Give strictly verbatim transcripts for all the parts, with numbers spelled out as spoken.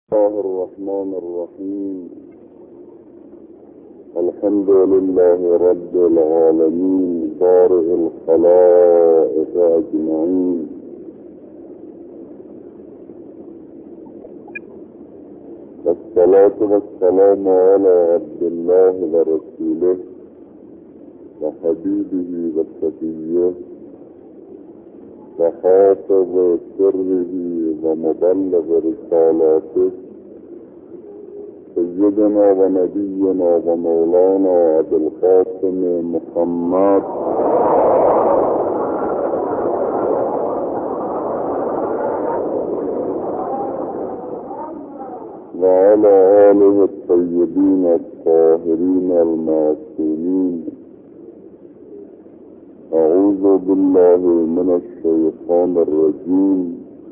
الله الرحمن الرحيم. الحمد لله رب العالمين بارئ الخلائق أجمعين، والصلاة والسلام على عبد الله ورسوله وحبيبه وصفيه وحافظ سره ومبلغ رسالاته سيدنا ونبينا ومولانا أبي القاسم محمد وعلى آله الطيبين الطاهرين المعصومين. أعوذ بالله من الشيطان الرجيم.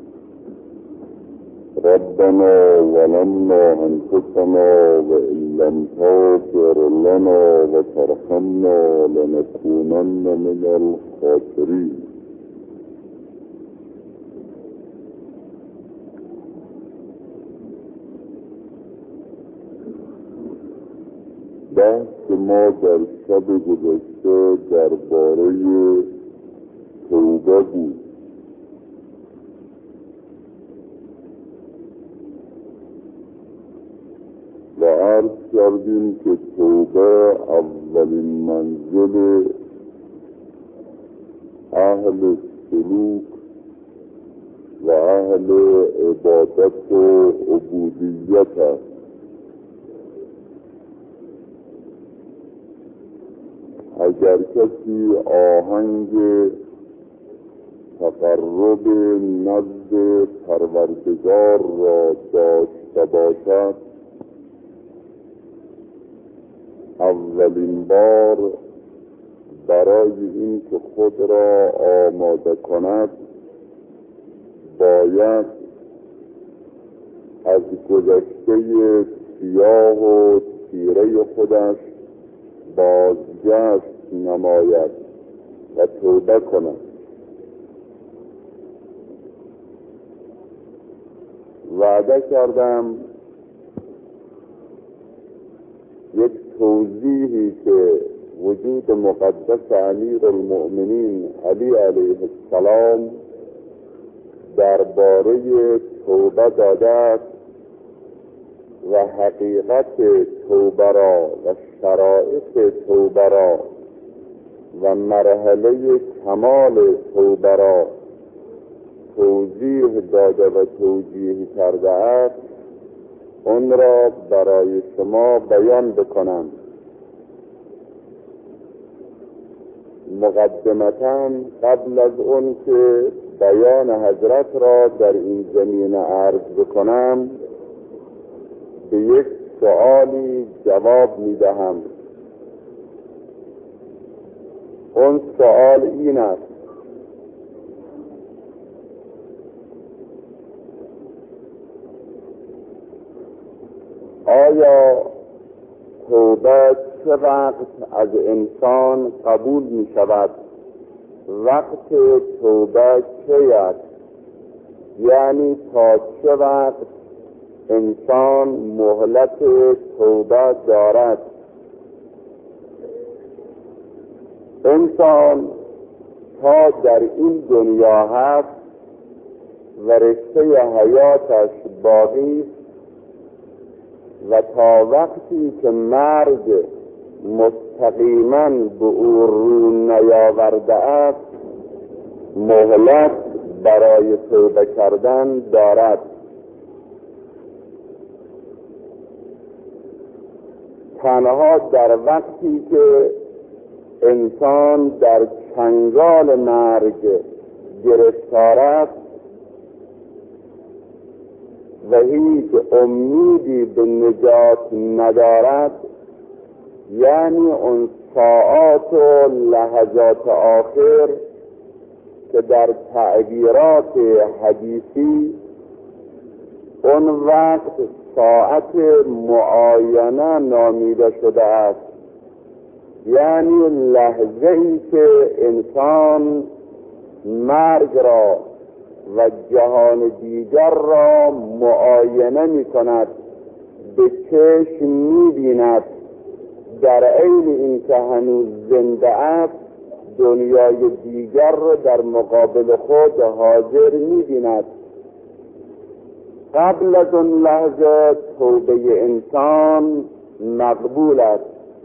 ربنا ظلمنا أنفسنا وإن لم تغفر لنا وترحمنا لنكونن من الخاسرين. بحث ما در شب گذشته درباره توبه بود. و عرض کردیم که توبه اولین منزل اهل سلوک و اهل عبادت و عبودیت است. اگر کسی آهنگ تقرب نزد پروردگار را داشته باشد، اولین بار برای این که خود را آماده کند باید از گذشته سیاه و تیره خودش بازگشت نماید و توبه کند. وعده کردم یک توضیحی که وجود مقدس امیر المؤمنین علی علیه السلام درباره توبه داده است و حقیقت توبه را و شرایط توبه را و مرحله کمال توبه را توضیح داده و توجیه کرده است، اون را برای شما بیان بکنم. مقدمتاً قبل از اون که بیان حضرت را در این زمینه عرض بکنم، به یک سؤالی جواب میدهم. اون سؤال این است: آیا توبه چه وقت از انسان قبول می شود؟ وقت توبه چه است؟ یعنی تا چه وقت انسان مهلت توبه دارد؟ انسان تا در این دنیا هست و رشته حیاتش باقی است و تا وقتی که مرگ مستقیما به او رو نیاورده است مهلت برای توبه کردن دارد. تنها در وقتی که انسان در چنگال مرگ گرفتار است و هیچ امیدی به نجات ندارد، یعنی اون ساعات و لحظات آخر که در تعبیرات حدیثی اون وقت ساعت معاینه نامیده شده است، یعنی لحظه ای که انسان مرگ را و جهان دیگر را معاینه می کند، به چشم می بیند، در عین اینکه هنوز زنده است دنیای دیگر را در مقابل خود حاضر می بیند. قبل از اون لحظه توبه انسان مقبول است،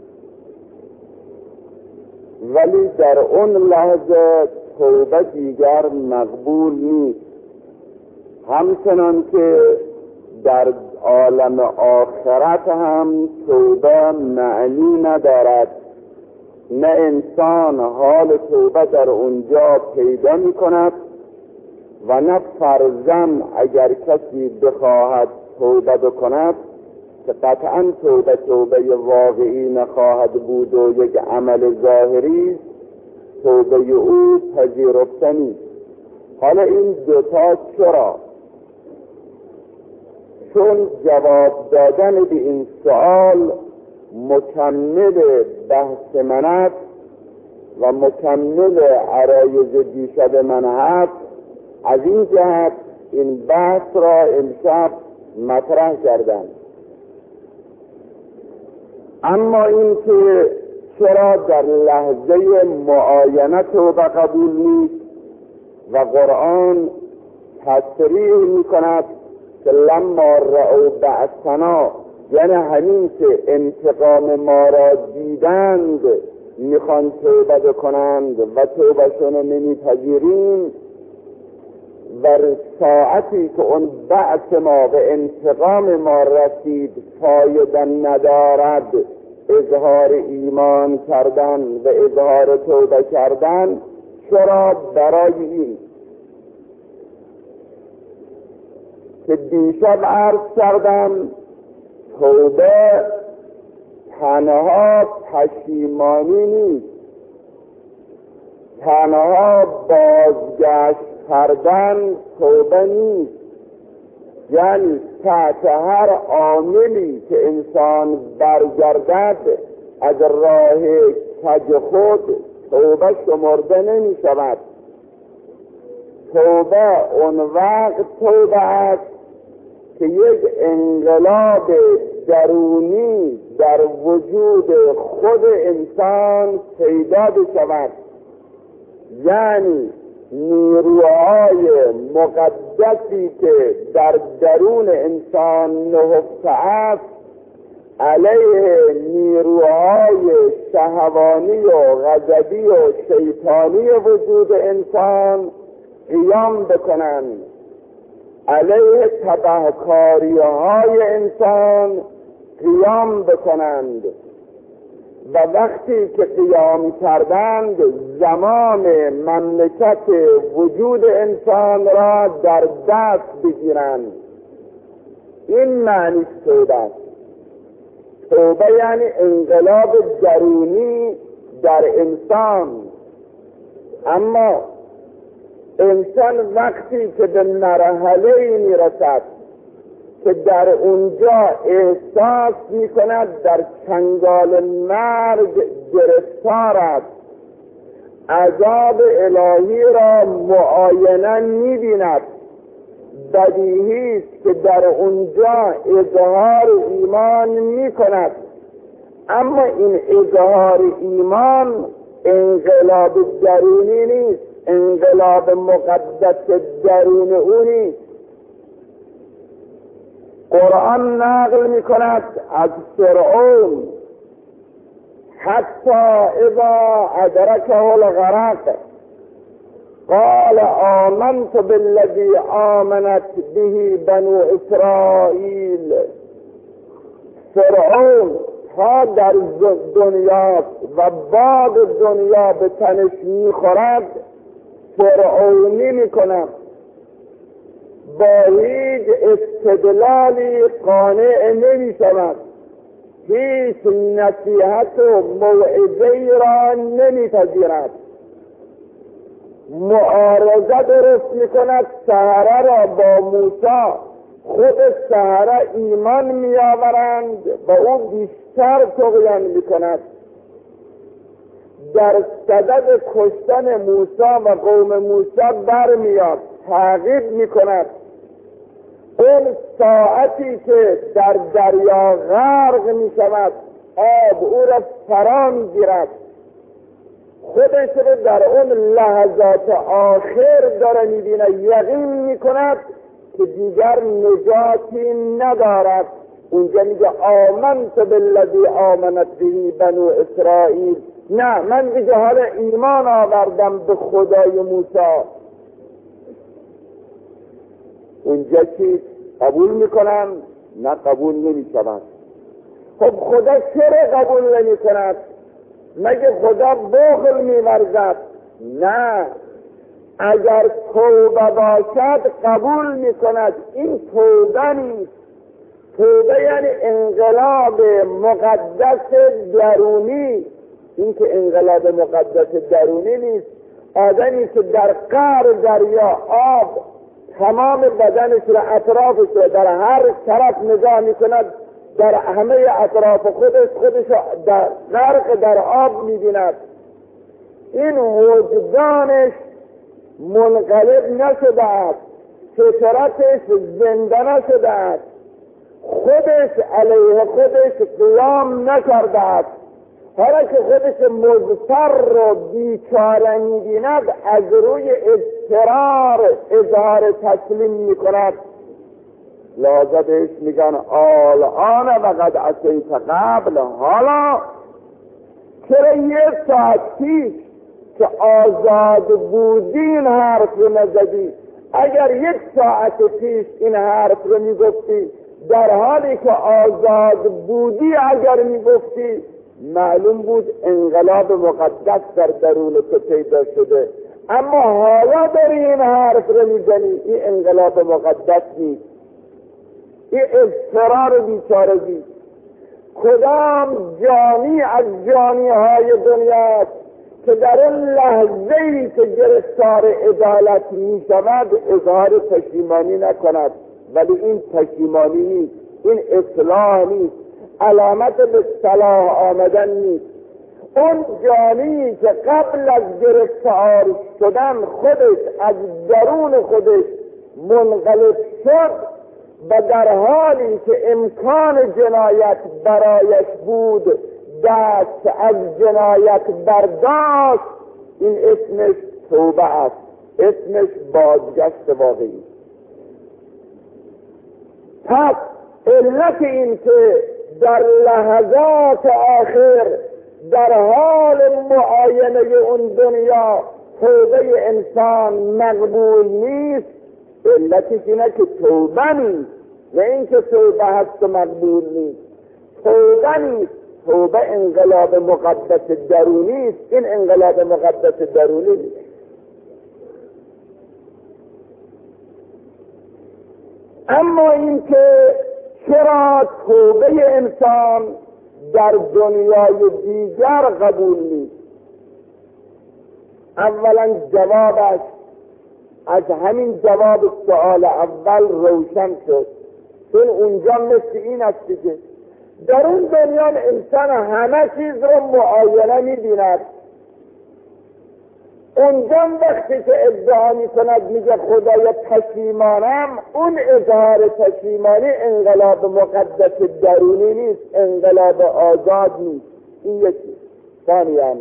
ولی در اون لحظه توبه دیگر مقبول نیست. همچنان که در عالم آخرت هم توبه معنی ندارد، نه انسان حال توبه در اونجا پیدا می کند و نه فرضاً اگر کسی بخواهد توبه بکند که قطعاً توبه توبه واقعی نخواهد بود و یک عمل ظاهری، توبه او پذیرفته نیست. حالا این دوتا چرا؟ چون جواب دادن به این سوال مکمل بحث من است و مکمل عرایض دیشب من هست. از این جهت این بحث را امشب مطرح کردم. اما این که چرا در لحظه معاینه توبه قبول نیست و قرآن تصریح می کند که لما رأوا بأسنا، یعنی همین که انتقام ما را دیدند میخوان توبه بکنند و توبهشون نمیپذیریم، و ساعتی که اون بعث ما و انتقام ما رسید فایده ندارد اظهار ایمان کردن و اظهار توبه کردن. چرا؟ برای این که دیشب عرض کردم توبه تنها پشیمانی نیست، تنها بازگشت کردن توبه نیست. یعنی تحت هر عاملی که انسان برگردد از راه کج خود توبه شمرده نمی شود. توبه اون وقت توبه است که یک انقلاب درونی در وجود خود انسان پیدا بشود، یعنی نیروهای مقدسی که در درون انسان نهفته است علیه نیروهای شهوانی و غضبی و شیطانی وجود انسان قیام بکنند، علیه تبهکاری های انسان قیام بکنند. و وقتی که قیام کردند زمان مملکت وجود انسان را در دست بگیرند. این معنی توبه است. توبه یعنی انقلاب درونی در انسان. اما انسان وقتی که به مرحله می رسد که در اونجا احساس می کند در چنگال مرگ گرفتار است، عذاب الهی را معاینه می بیند، بدیهی است که در اونجا اظهار ایمان می کند. اما این اظهار ایمان انقلاب درونی نیست، انقلاب مقدس درون او نیست. قرآن نقل می کند از فرعون حتی اذا ادرکه الغرق قال آمنت بالذی آمنت به بنو اسرائیل. فرعون تا در دنیا و بعد دنیا به تنش می خورد فرعونی می کند، با هیچ استدلالی قانع نمی شود، هیچ نصیحت و موعظه‌ای را نمی پذیرد، معارضه درست می کند سحره را با موسی. خود سحره ایمان می آورند و او بیشتر طغیان می کند. در صدد کشتن موسی و قوم موسی برمیاد، تعقیب می کند. اون ساعتی که در دریا غرق می شود آب او را فرا می گیرد، خودش رو در اون لحظات آخر داره می بینه، یقین می کند که دیگر نجاتی ندارد. اونجا میگه آمنت بالذی آمنت به بنو اسرائیل، نه من دیگه حالا ایمان آوردم به خدای موسی. اونجا چی قبول میکنن؟ نه قبول نمیشوند. خب خدا چرا قبول نمی کند؟ مگه خدا بخل می‌ورزد؟ نه، اگر توبه باشد قبول میکند. این توبه نیست. توبه یعنی انقلاب مقدس درونی. این که انقلاب مقدس درونی نیست. آدمی که در قعر دریا آب تمام بدنش را، اطرافش را در هر طرف نگاه میکند، در همه اطراف خودش خودش در غرق در آب میبیند، این وجدانش منقلب نشده است، فطرتش زنده نشده است، خودش علیه خودش قیام نکرده است. حالا که خودش مضطر و بیچاره میبیند، از روی اضطرار اظهار تسلیم میکند. لازم بهش میگن آلان و قد عصیت قبل. حالا چرا یه ساعت پیش که آزاد بودی این حرف رو نزدی؟ اگر یک ساعت پیش این حرف رو میگفتی، در حالی که آزاد بودی اگر میگفتی، معلوم بود انقلاب مقدس در درون تو پیدا شده. اما حالا داری این حرف رو میزنی، این انقلاب مقدس نیست، این اضطرار بیچارگی. کدام جانی از جانی های دنیاست که در اون لحظه‌ای که گرفتار عدالت می شود اظهار پشیمانی نکند؟ ولی این پشیمانی نیست، این اصلاح نیست، علامت به صلاح آمدن نیست. اون جانی که قبل از گرفتار شدن خودش از درون خودش منقلب شد و در حالی که امکان جنایت برایش بود دست از جنایت برداشت، این اسمش توبه است، اسمش بازگشت واقعی. پس علت این که در لحظات آخر در حال معاینه اون دنیا توبه انسان مقبول نیست، علتش اینه که توبه نیست، و این که توبه هست و مقبول نیست. توبه نیست، توبه انقلاب مقدس درونی است، این انقلاب مقدس درونی نیست. اما این که چرا توبه انسان در دنیای دیگر قبول نیست؟ اولا جوابش از همین جواب سوال اول روشن شد، چون اونجا مثل این است که در اون دنیا انسان همه چیز رو معاینه می‌بیند. اونجا وقتی که ادعا می‌کند میگه خدایا پشیمانم، اون اظهار پشیمانی انقلاب مقدس درونی نیست، انقلاب آزاد نیست. این یکی. ثانیاً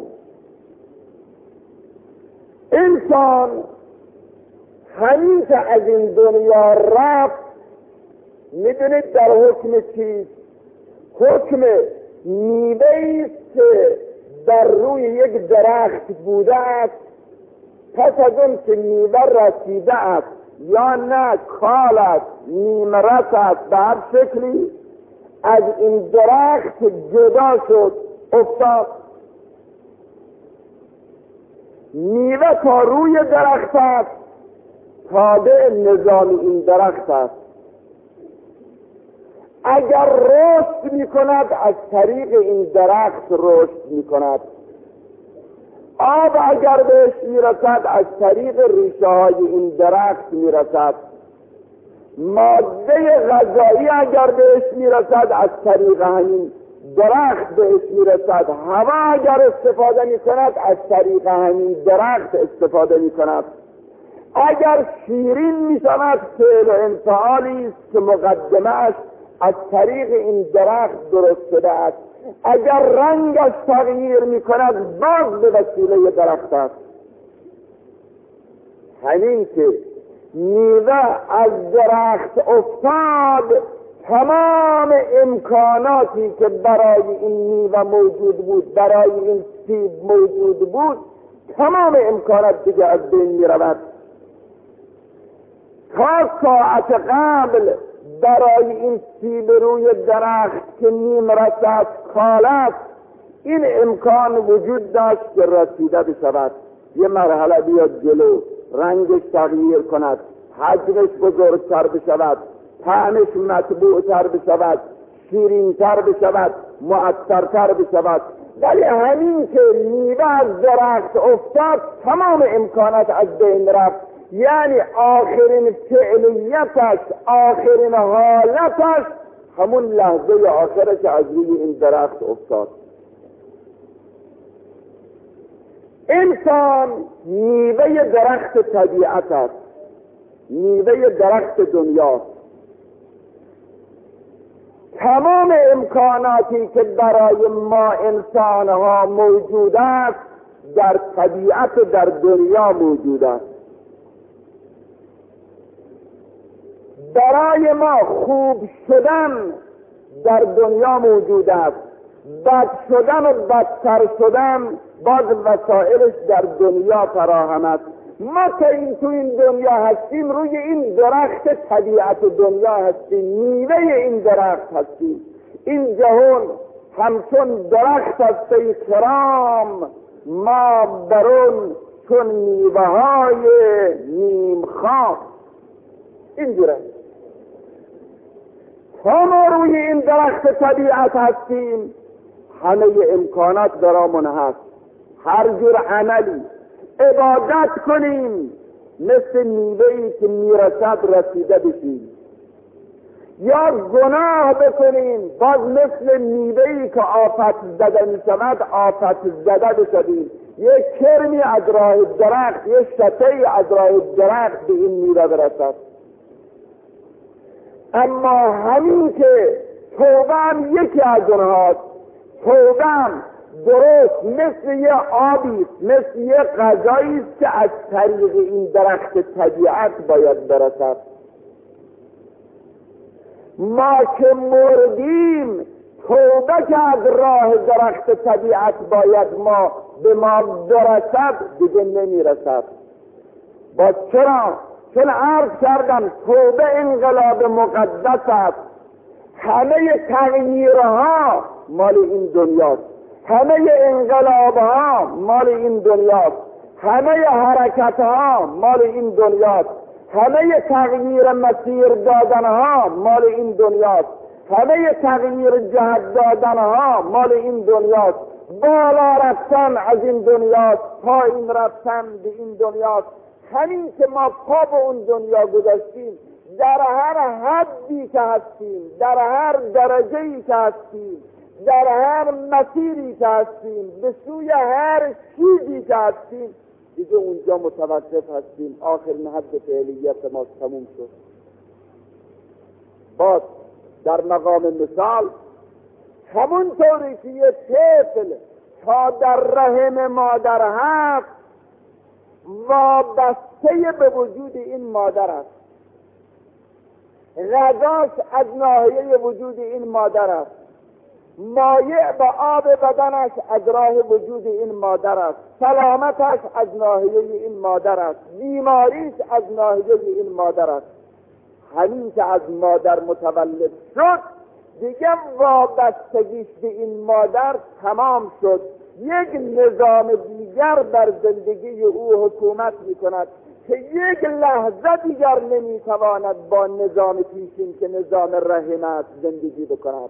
انسان همین که از این دنیا رفت، میدونید در حکم چیست؟ حکم میوه‌ای است که در روی یک درخت بوده است، پس از اون که میوه رسیده است یا نه کال است، نیم رس است، به هر شکلی از این درخت جدا شد، افتاد. میوه تا روی درخت است، تابع نظام این درخت است. اگر رشد می کند از طریق این درخت رشد می کند. آب اگر بهش می رسد از طریق ریشه های این درخت می رسد. ماده غذایی اگر بهش می رسد از طریق همین درخت بهش می رسد. هوا اگر استفاده می کند از طریق همین درخت استفاده می کند. اگر شیرین می شود فعل و انفعالی است که مقدمه‌اش از طریق این درخت درست شده است. اگر رنگش تغییر می کند باز به وسیله درخت است. همین که میوه از درخت افتاد، تمام امکاناتی که برای این میوه موجود بود، برای این سیب موجود بود، تمام امکانات دیگه از بین می رود. تا ساعت قبل برای این سیب روی درخت که نیم رسد کالت، این امکان وجود داشت که رسیده بشود، یه مرحله بیاد جلو، رنگش تغییر کند، حجمش بزرگتر بشود، طعمش مطبوعتر بشود، شیرینتر بشود، مؤثرتر بشود. ولی همین که میوه از درخت افتاد تمام امکانات از بین رفت. یعنی آخرین فعلیتش، آخرین حالتش همون لحظه آخره که از روی این درخت افتاد. انسان میوه درخت طبیعت است، میوه درخت دنیا. تمام امکاناتی که برای ما انسانها موجود است در طبیعت و در دنیا موجود است. برای ما خوب شدن در دنیا موجود است، بد شدن و بدتر شدن باز وسایلش در دنیا فراهم است. ما که این تو این دنیا هستیم، روی این درخت طبیعت دنیا هستیم، میوه این درخت هستیم. این جهان همچون درخت است ای کرام، ما برون چون میوه های نیم خام. اینجوره تا ما روی این درخت طبیعت هستیم، همه امکانات درامون هست. هر جور عملی عبادت کنیم مثل میوه‌ای که میرسد رسیده بشیم، یا گناه بکنیم باز مثل میوه‌ای که آفت زده میشود آفت زده بشویم. یک کرمی از راه درخت، یک شته‌ای از راه درخت به این میوه برسد. اما همین که توبه هم یکی از اونهاست. توبه هم درست مثل یه آبی، مثل یه غذایی است که از طریق این درخت طبیعت باید برسد. ما که مردیم، توبه که از راه درخت طبیعت باید ما به ما برسد دیگه نمیرسد. باز چرا؟ چون عرض کردم توبه انقلاب مقدس است. همه تغییرها مال این دنیاست، همه انقلابها مال این دنیاست، همه حرکتها مال این دنیاست، همه تغییر مسیر دادنها مال این دنیاست، همه تغییر جهت دادنها مال این دنیاست. بالا رفتن از این دنیاست، پایین رفتن به این دنیاست. همین که ما پا به اون دنیا گذاشتیم، در هر حدی که هستیم، در هر درجه‌ای که هستیم، در هر مسیری که هستیم، به سوی هر چیزی که هستیم، دیگه اونجا متوقف هستیم. آخرین حد فعلیت ما تموم شد. باز در مقام مثال همون طوری که یه طفل تا در رحم مادر هست وابسته به وجود این مادر است، غذاش از ناحیه وجود این مادر است، مایع به آب بدنش از راه وجود این مادر است، سلامتش از ناحیه این مادر است، بیماریش از ناحیه این مادر است. همین که از مادر متولد شد دیگه وابستگیش به این مادر تمام شد. یک نظام دیگر بر زندگی او حکومت می کند که یک لحظه دیگر نمی تواند با نظام پیشین که نظام رحم است زندگی بکند.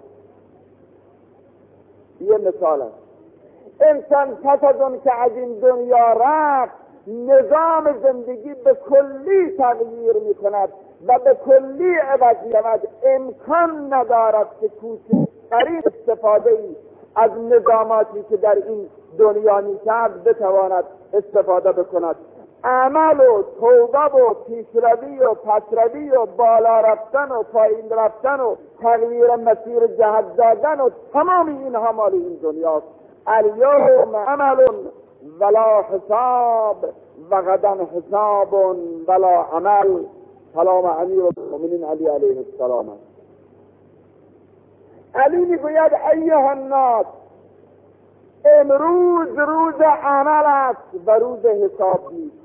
یه مثال است. انسان پس از اون که از این دنیا رفت، نظام زندگی به کلی تغییر می کند و به کلی عوض می شود. امکان ندارد که کوچکترین استفاده ای از نظاماتی که در این دنیا می کرد بتواند استفاده بکند. عمل و توبه و پیشروی و پسروی و بالا رفتن و پایین رفتن و تغییر مسیر جهت دادن و تمام اینها مال این دنیاست. الیوم عمل ولا حساب و غدا حساب ولا عمل. سلام امیر المؤمنین علی علیه السلام. علی میگوید ایها الناس، امروز روز عمل است و روز حساب نیست.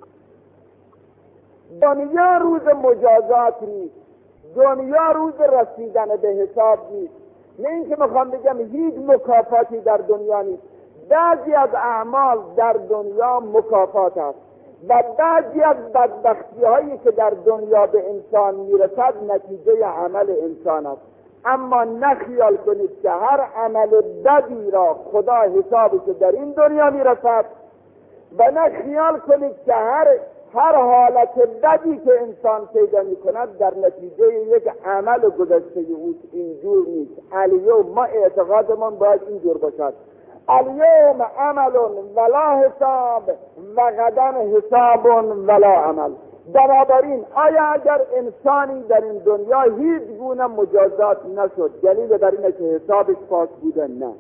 دنیا روز مجازات نیست، دنیا روز رسیدن به حساب نیست. نه اینکه میخوام بگم هیچ مکافاتی در دنیا نیست. بعضی از اعمال در دنیا مکافات است و بعضی از بدبختی هایی که در دنیا به انسان میرسد نتیجه عمل انسان است. اما نخیال کنید که هر عمل بدی را خدا حسابش در این دنیا میرسد و نخیال کنید که هر هر حالت بدی که انسان پیدا میکند در نتیجه یک عمل گذشته اوست. اینجور نیست. الیوم ما اعتقادمان باید اینجور باشد. الیوم عمل ولا حساب و غدا حساب ولا عمل. بنابراین آیا اگر انسانی در این دنیا هیچ گونه مجازات نشد دلیل بر اینه که حسابش پاک بوده؟ نه.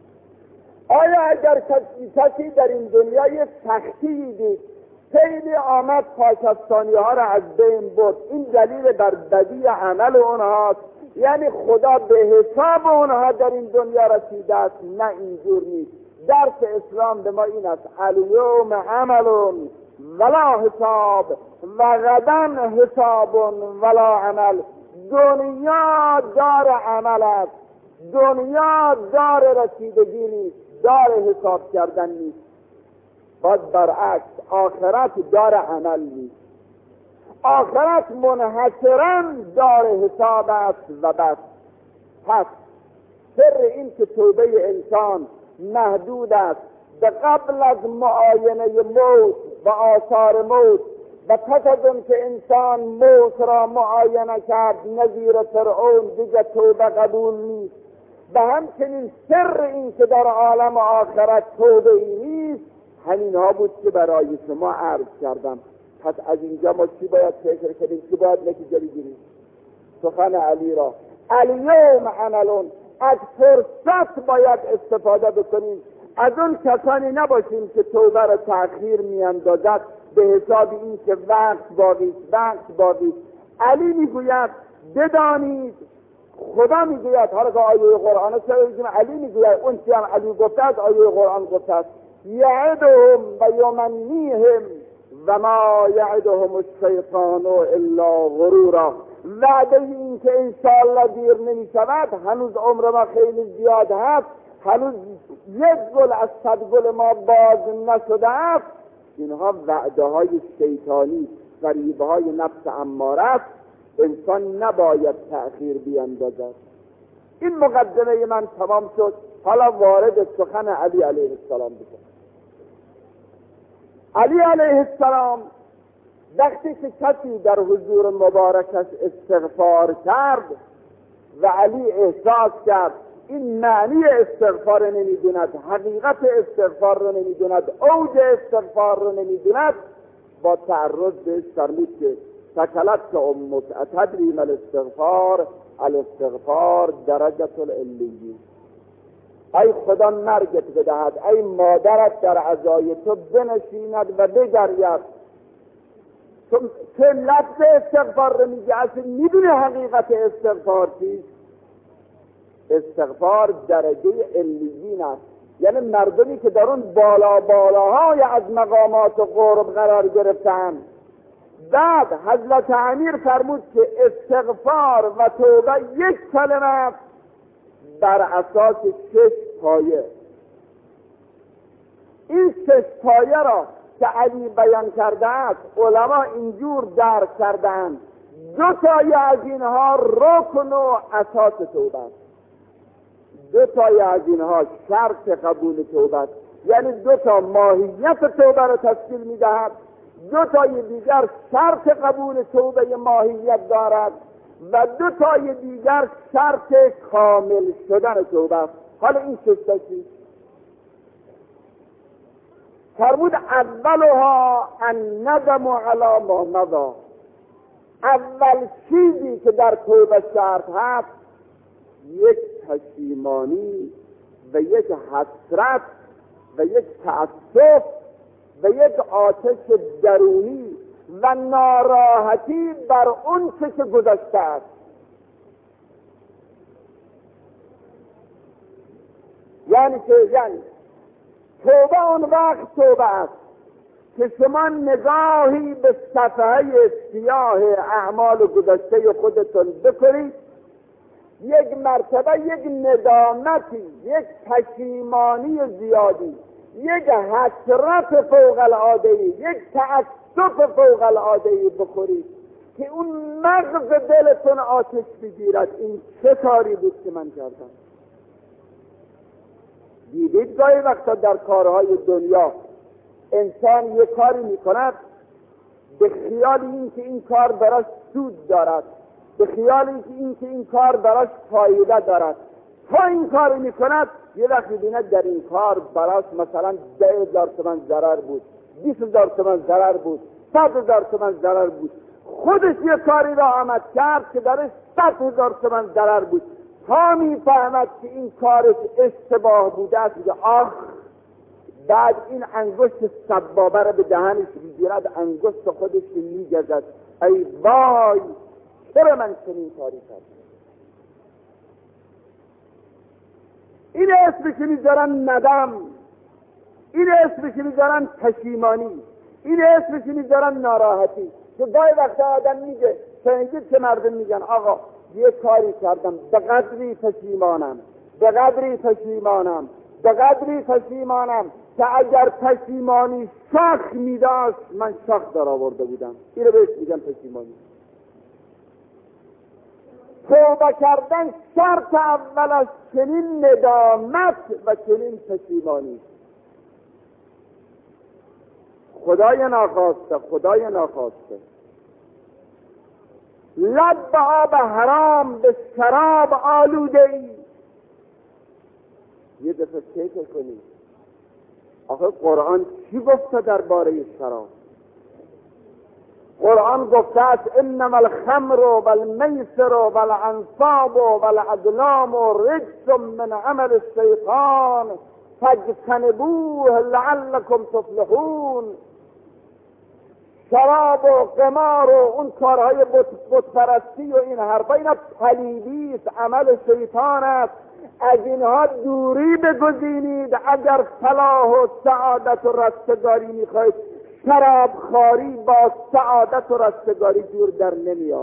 آیا اگر کسی در این دنیا یه سختی دید خیلی آمد پاکستانی ها را از بین برد، این دلیل بر بدی عمل اونهاست؟ یعنی خدا به حساب اونها در این دنیا رسیده است؟ نه، اینجور نیست. درس اسلام به ما این است: الیوم عمل ولا حساب و غدا حساب ولا عمل. دنیا دار عمل است، دنیا دار رسیدگی نیست، دار حساب کردن نیست. باز برعکس آخرت دار عمل نیست. آخرت منحصراً دار حساب است و بس. پس سر این که توبه انسان محدود است به قبل از معاینه موت و آثار موت و پس از اون که انسان موت را معاینه کرد نظیر فرعون دیگه توبه قبول نیست. و همچنین سر این که در عالم آخرت توبه ای نیست همین ها بود که برای شما عرض کردم. پس از اینجا ما چی باید فکر کنیم؟ چی باید نتیجه بگیریم؟ سخن علی را الیوم عملون، از فرصت باید استفاده بکنیم. از اون کسانی نباشیم که توبه را تأخیر میاندازد به حساب این که وقت باقی وقت باقی. علی میگوید بدانید، خدا میگوید، حالا که آیه قرآن چرا بگیم علی میگوید؟ اون چی هم علی گفته است آیه قرآن گفته است: یعدهم و یمنیهم و ما یعدهم الشیطان الا غرورا. وعده این که انشاءالله دیر نمی شود، هنوز عمر ما خیلی زیاد هست، هنوز یک گل از صد گل ما باز نشده است، اینها وعده های شیطانی، فریب های نفس اماره است. انسان نباید تأخیر بیاندازد. این مقدمه من تمام شد. حالا وارد سخن علی علیه السلام بشم. علی علیه السلام وقتی که کسی در حضور مبارکش استغفار کرد و علی احساس کرد این معنی استغفار رو نمیدوند، حقیقت استغفار رو نمیدوند، اوج استغفار رو نمیدوند، با تعرض بهش فرمود که سکلت که امت اتدری مل استغفار الاستغفار درجت العلیین. ای خدا مرگت بدهد، ای مادرت در عزای تو بنشیند و بگرید. چه لفظ استغفار رو میگه؟ اصلا میدونه حقیقت استغفار چیست؟ استغفار درجه علیین است، یعنی مردمی که در اون بالا بالاهای از مقامات و قرب قرار گرفتن. بعد حضرت امیر فرمود که استغفار و توبه یک کلمه بر اساس شش پایه. این شش پایه را که علی بیان کرده است علما اینجور درک کردند: دو تای از اینها رکن و اساس توبه است، دو تای از اینها شرط قبول توبه است، یعنی دو تا ماهیت توبه را تشکیل میدهد، دو تای دیگر شرط قبول توبه ماهیت دارد و دو تای دیگر شرط کامل شدن توبه است. حالا این شش تا چیست؟ فرمود اولها ان ندم علی ما مضی. اول چیزی که در توبه شرط هست یک پشیمانی و یک حسرت و یک تأسف و یک آتش درونی و ناراحتی بر اون چه که گذشته است. یعنی که یعنی توبه اون وقت توبه است که شما نگاهی به صفحه سیاه اعمال گذشته خودتون بکنید، یک مرتبه یک ندامتی، یک پشیمانی زیادی، یک حسرت فوق العاده‌ای، یک تأسف فوق العاده‌ای بخورید که اون مغز دلتون آتش بگیرد. این چه کاری بود که من کردم؟ دیدید گاهی وقتا در کارهای دنیا انسان یک کاری میکند به خیال این که این کار براش سود دارد، به خیال این که این که این کار براش فایده دارد، تا این کار میکند یه وقت میبیند در این کار براش مثلا ده هزار تومان ضرر بود، بیست هزار تومان ضرر بود، صد هزار تومان ضرر بود. خودش یه کاری را آمد کرد که درش صد هزار تومان ضرر بود، تا میفهمد که این کارش اشتباه بوده است. آخ، بعد این انگشت سبابه را به دهنش میگیرد، انگشت خودش میگزد، ای وای چرا من چنین کاری کردم. این اسمش میذارن ندم، این اسمش میذارن پشیمانی، این اسمش میذارن ناراحتی. که گاهی وقتا آدم میگه، شنیدید که مردم میگن آقا یه کاری کردم به قدری پشیمانم، به قدری پشیمانم، به قدری پشیمانم که اگر پشیمانی شخ میداشت من شخ در آورده بودم. این رو بهش میگن پشیمانی. توبه کردن شرط اول از چنین ندامت و چنین پشیمانی. خدای ناخواسته، خدای ناخواسته لب به آب حرام به شراب آلوده ای. یه دفعه فکر کنید آخه قرآن چی گفته درباره شراب؟ قرآن گفته است انما الخمر والمیسر والانصاب والازلام رجس من عمل الشیطان فاجتنبوه لعلکم تفلحون. شراب و قمار و اون کارهای بتپرستی و این حرفا اینا پلیدی است، عمل شیطان است. از اینها دوری بگزینید اگر فلاح و سعادت و رستگاری میخواید. شراب خواری با سعادت و رستگاری جور در نمیاد.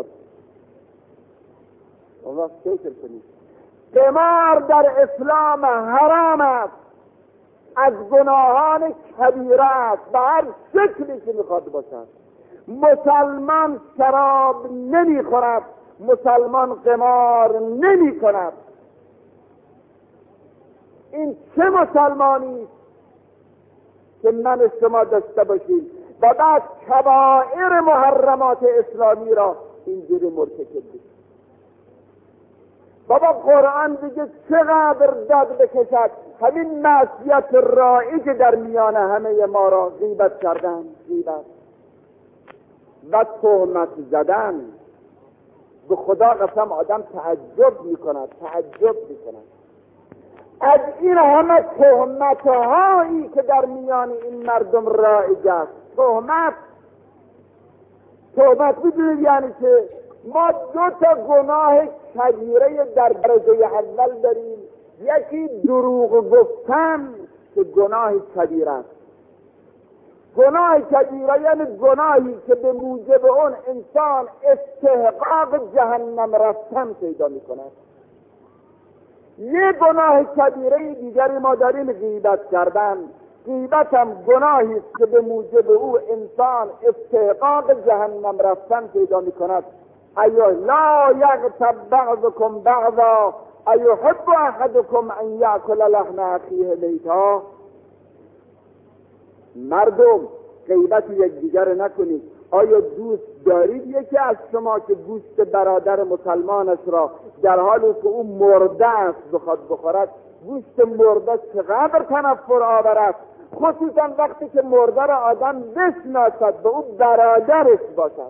اون فکر کنید قمار در اسلام حرام است، از گناهان کبیره است به هر شکلی که میخواد باشد. مسلمان شراب نمیخورد، مسلمان قمار نمی کند. این چه مسلمانی که من شما داشته باشیم و بعد کبائر محرمات اسلامی را اینجوری مرتکب بشیم؟ بابا قرآن دیگه چقدر داد بکشد. همین معصیت رایج در میان همه ما را غیبت کردن، غیبت و تهمت زدن. به خدا قسم آدم تعجب میکند، تعجب میکند از این همه تهمت هایی که در میان این مردم رایج است. تهمت تهمت میدونید یعنی که ما دو تا گناه کبیره در درجه اول داریم. یکی دروغ گفتن که گناه کبیره است. گناه کبیره یعنی گناهی که به موجب اون انسان استحقاق جهنم رفتن پیدا میکند. یه گناه کبیره دیگری ما داریم غیبت کردن. غیبت هم گناهی است که به موجب او انسان استحقاق جهنم رفتن پیدا میکند. ایو لا یغتب بعضکم بعضا ایحب احدکم ان یاکل لحم اخیه میتا. مردم غیبت یکدیگر نکنید. آیا دوست دارید یکی از شما که گوشت برادر مسلمانش را در حالی که او مرده است بخواد بخورد؟ گوشت مرده چقدر تنفر آور است. خصوصا وقتی که مرده را آدم بشناسد به او برادرش باشد.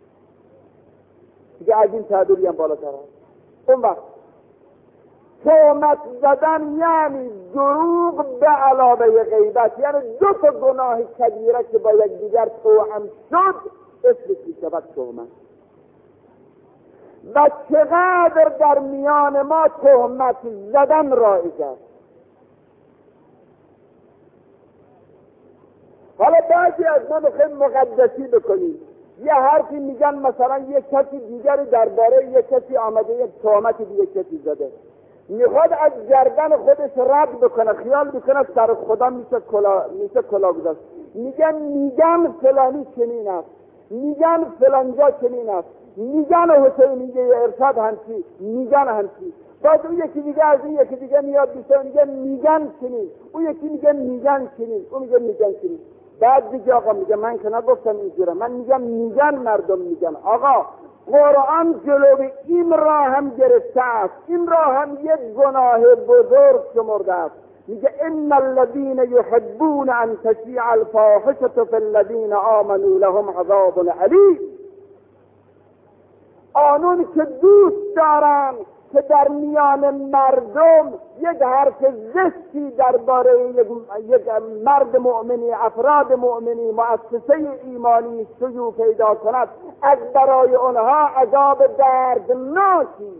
دیگه از این تعبیری هم بالاتر هست. اون وقت تهمت زدن یعنی دروغ به علاوه غیبت، یعنی دو تا گناه کبیره که با یکدیگر توأم شد اسمش میشود تهمت. و چقدر در میان ما تهمت زدن رایج است. حالا بعضی از ما میخوایم مقدسی بکنیم، یه حرفی میگن مثلا یک کسی دیگری درباره یک کسی آمده یک تهمتی به یک کسی زده، میخواد از گردن خودش رد بکنه، خیال میکنه سر خدا میشه کلا میشه کلا گذاشت. میگن میگن فلانی چنین است، میگن فلانجا چنین است، میگن حسین میگه ارشاد همچی، میگن همچی. بعد اون یکی دیگه از این یکی دیگه میاد بیشتر میگه میگن چنین، اون یکی میگه میگن چنین، اون میگه میگن چنین. بعد دیگه آقا میگه من که نگفتم اینجوره، من میگم میگن مردم میگن. آقا قرآن جلوی این راه هم گرفته است، این راه هم یک گناه بزرگ شمرده است. میگه ان الذين يحبون ان تشيع الفاحشه في الذين آمنوا لهم عذاب علیم. آنون که دوست دارن که در میان مردم یک حرف زشتی درباره یک مرد مؤمنی، افراد مؤمنی، مؤسسه ایمانی شیوع پیدا کند، از برای آنها عذاب دردناکی.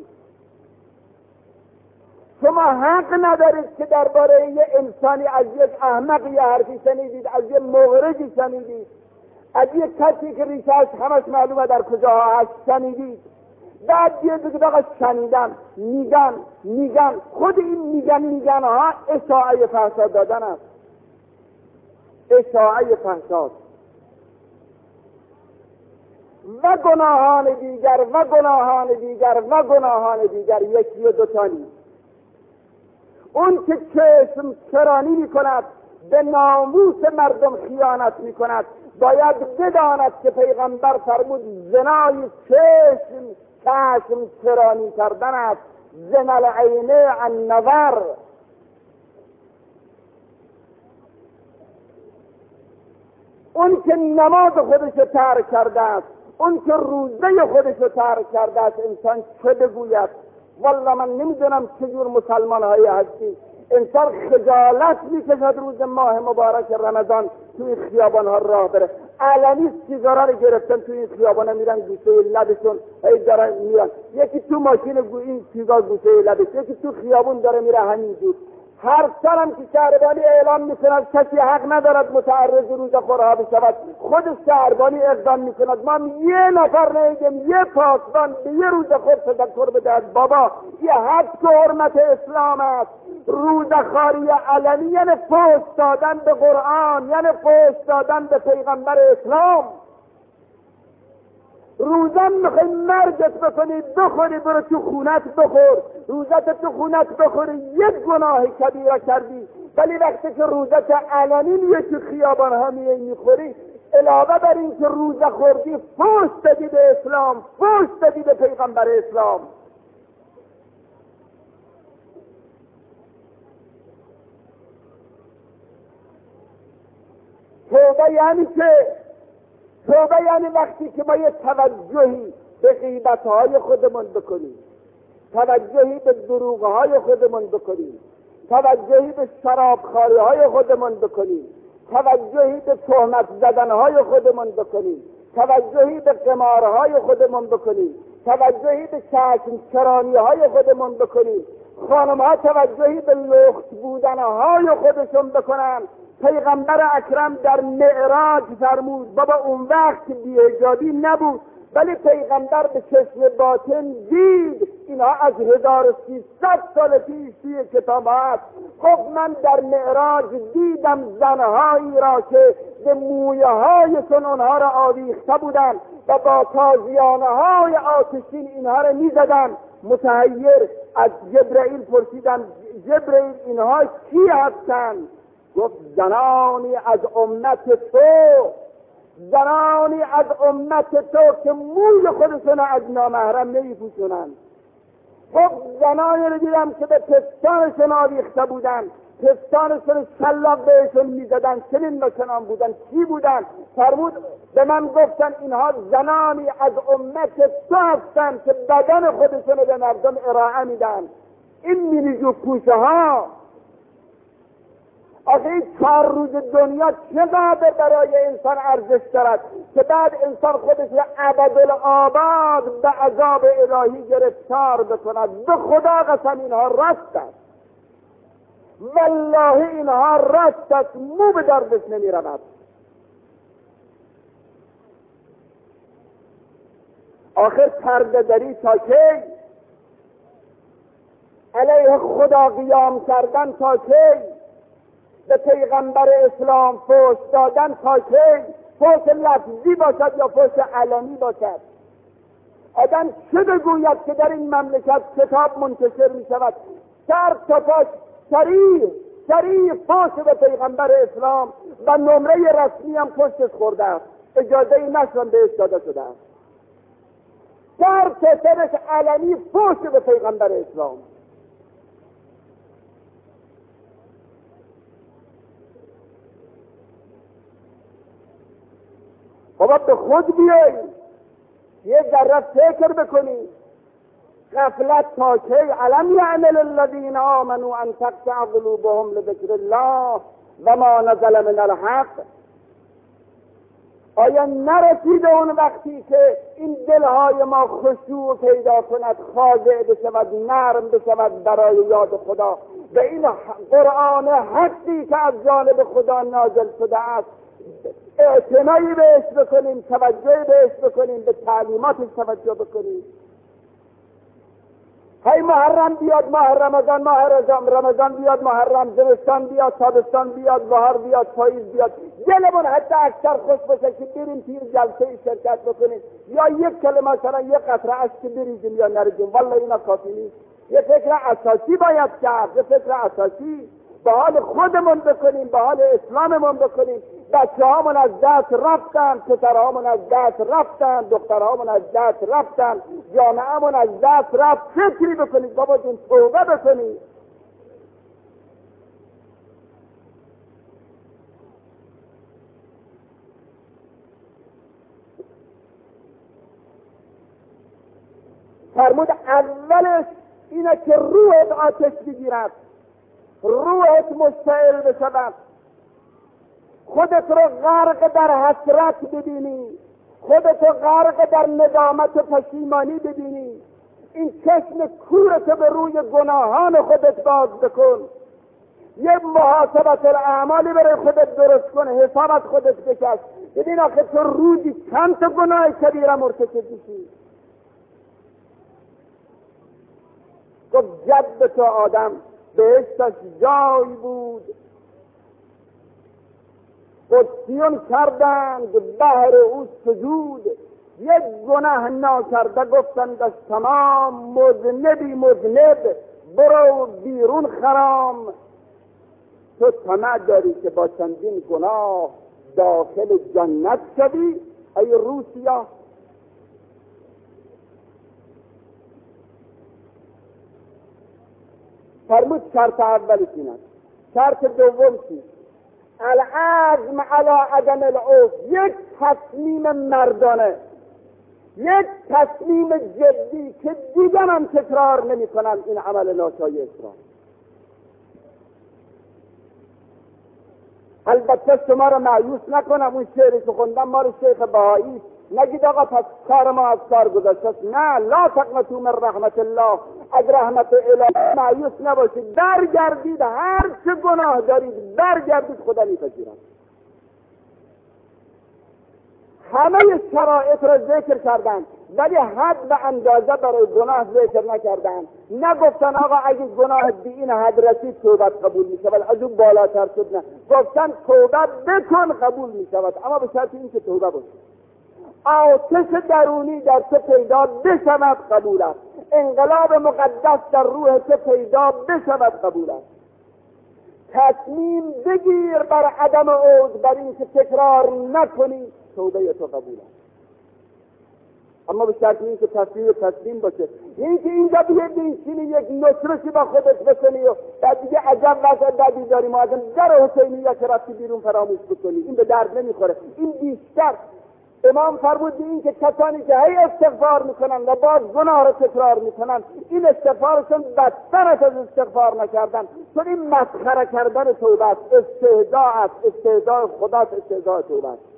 شما حق ندارید که درباره یک انسانی از یک احمق یه حرفی شنیدید، از یک مغرضی شنیدید، از یک کسی که ریشه‌اش همش معلومه در کجاها هست شنیدید. بعد یه دیگه بقى شنیدن میگن میگن خود این میگن میگن ها اشاعه فحشا دادن است. اشاعه فحشا و گناهان دیگر و گناهان دیگر و گناهان دیگر یکی و دوتا نیست. اون که چشم چرانی میکند، به ناموس مردم خیانت میکند، باید بداند که پیغمبر فرمود زنای چشم چشم چرانی کردن است، زنا العین عن نظر. اون که نماز خودش ترک کرده است، اون که روزه خودش ترک کرده است، انسان چه بگوید؟ والله من نمیدونم چجور مسلمان هایی هستی. انسان خجالت میکشد روز ماه مبارک رمضان توی خیابان ها راه بره. علنی سیگارا رو گرفتن توی این خیابان ها میرن گوشه لبشون ای دارن میرن، یکی تو ماشین گو این سیگار گوشه لبش، یکی تو خیابون داره میره همینجور. هر سالم که شهربانی اعلام میکند کسی حق ندارد متعرض روزخورها بشود، خود شهربانی اقدام میکند ما یه نفر نیدیم یه پاسبان به یه روزخور تذکر بدهد. بابا یه حد که حرمت اسلام است. روزخواری علنی یعنی فحش دادن به قرآن، یعنی فحش دادن به پیغمبر اسلام. روزم میخوای مرگت بکنی بخوری برو تو خونت بخور، روزت تو خونت بخوری یک گناه کبیره کردی. ولی وقتی که روزت علنی میه تو خیابان ها میه میخوری، علاوه بر این که روزه خوردی فحش دادی به اسلام، فحش دادی به پیغمبر اسلام. توبه یعنی که توبه یعنی وقتی که ما یه توجهی به غیبت‌های خودمون بکنیم، توجهی به دروغ‌های خودمون بکنیم، توجهی به شرابخوری‌های خودمون بکنیم، توجهی به تهمت زدن‌های خودمون بکنیم، توجهی به قمارهای خودمون بکنیم، توجهی به چشم چرانی‌های خودمون بکنیم. خانم‌ها توجهی به لخت بودن‌های خودشون بکنن. پیغمبر اکرم در معراج فرمود بابا اون وقت بی‌حجابی نبود، ولی پیغمبر به چشم باطن دید. اینا از هزار و سیصد سال پیش توی کتاب هست. خب من در معراج دیدم زنهایی را که به مویه هایشون اونها را آویخته بودن و با تازیانه های آتشین اینها را می زدن. متحیر از جبرئیل پرسیدن جبرئیل اینها کی هستند؟ گفت زنانی از امت تو، زنانی از امت تو که موی خودشون از نامحرم نمیپوشونن. خب زنانی رو دیدم که به پستانشون آویخته بودن، پستانشون شلاق بهشون میزدن، چنین و چنان بودن. چی بودن؟ فرمود به من گفتن اینها زنانی از امت تو هستن که بدن خودشون به مردم ارائه میدن. این مینیجو پوشه ها. آخه این چهار روز دنیا چقدر برای انسان ارزش دارد که بعد انسان خودش را ابدالآباد به عذاب الهی گرفتار بکند. به خدا قسم اینها راست است، والله اینها راست است، مو به دردش نمی رود. آخر پرده دری تا کی؟ علیه خدا قیام کردن تا کی؟ به پیغمبر اسلام فحش دادن تا کی؟ فحش لفظی باشد یا فحش علنی باشد. آدم چه بگوید که در این مملکت کتاب منتشر می شود سر تا پاش سریع سریع فحش به پیغمبر اسلام و نمره رسمی هم پشتش خورده است، اجازه ای نشون بهش داده شده است. سر تا سرش علنی فحش به پیغمبر اسلام. خب به خود بیایید، یه ذره فکر بکنید. غفلت تا کی؟ الم یعمل الذین آمنوا ان تخشع قلوبهم لذکر الله و ما نزل من الحق. آیا نرسیده اون وقتی که این دلهای ما خشوع پیدا کند، خاضع بشود، نرم بشود برای یاد خدا، به این قرآن حقی که از جانب خدا نازل شده است اعتنایی بهش بکنیم، توجه بهش بکنیم، به تعلیماتش توجه بکنیم. هی محرم بیاد، ماه رمضان، ماه رمضان بیاد، محرم، زمستان بیاد، تابستان بیاد، بهار بیاد، پاییز بیاد، دلمون حتی اکثر خوش باشه که بریم توی جلسه شرکت بکنیم یا یک کلمه مثلا یک قطره اشک بریزیم یا نریزیم. والله اینا کافی نیست. یه فکر اساسی باید کرد، یه فکر اساسی به حال خودمون بکنیم، به حال اسلاممون بکنیم. بچه هامون از دست رفتن، پسرهامون از دست رفتن، دخترهامون از دست رفتن، جامعهمون از دست رفت. فکری بکنید بابا جون، توبه بکنید. فرمود اولش اینه که روحت آتش بگیرد، روحت مشتعل بشود، خودت رو غرق در حسرت ببینی، خودت رو غرق در ندامت و پشیمانی ببینی. این چشم کورت به روی گناهان خودت باز بکن، یه محاسبت الاعمالی برای خودت درست کن، حساب از خودت بکش. ببین آخه تو روزی چند تا گناه کبیره مرتکب میشی. گفت جد تو آدم بهشتش جای بود، قدسیون کردند بهر او سجود، یک گناه ناکرده گفتندش تمام، مذنبی مذنب برو بیرون خرام. تو طمع داری که با چندین گناه داخل جنت شوی ای روسیا؟ فرمود شرط اولی چیست؟ شرط دوم چیست؟ العزم علی عدم العوف، یک تصمیم مردانه، یک تصمیم جدی که دیگر هم تکرار نمی کنم این عمل ناشایست را. البته شما را مایوس نکنم، اون شعری که خوندم مال شیخ بهایی، نگید آقا پس کار ما از کار گذاشته. نه، لا تقنطوا من رحمت الله، از رحمت الهی مایوس نباشید، برگردید، هر چه گناه دارید برگردید، خدا میپذیرد. همه شرایط را ذکر کردن ولی حد و اندازه برای گناه ذکر نکردن. نگفتن آقا اگه گناه بی این حد رسید توبت قبول می شود، از اون بالاتر شد. نه، گفتن توبه بکن قبول می شود، اما به شرط این که توبه باشه. آتش درونی در تو پیدا بشود قبول است، انقلاب مقدس در روح تو پیدا بشود قبول است. تصمیم بگیر بر عدم عود، بر این که تکرار نکنی، توبه تو قبول است. اما به شرط این که تسلیم تسلیم باشه. این که اینجا بیه بینشینی یک نصرشی با خودت بکنی و بعد دیگه عجب وضع بدی داری معظم در حسینیه که رفتی بیرون فراموش بکنی، این به درد نمیخوره. این بیشتر امام فرمود این که کسانی که هی استغفار میکنن و باز گناه رو تکرار میکنن، این استغفارشون بدتر از استغفار نکردن، چون این مسخره کردن توبه است، استهزاء است، استهزاء خداست، استهزاء توبه است.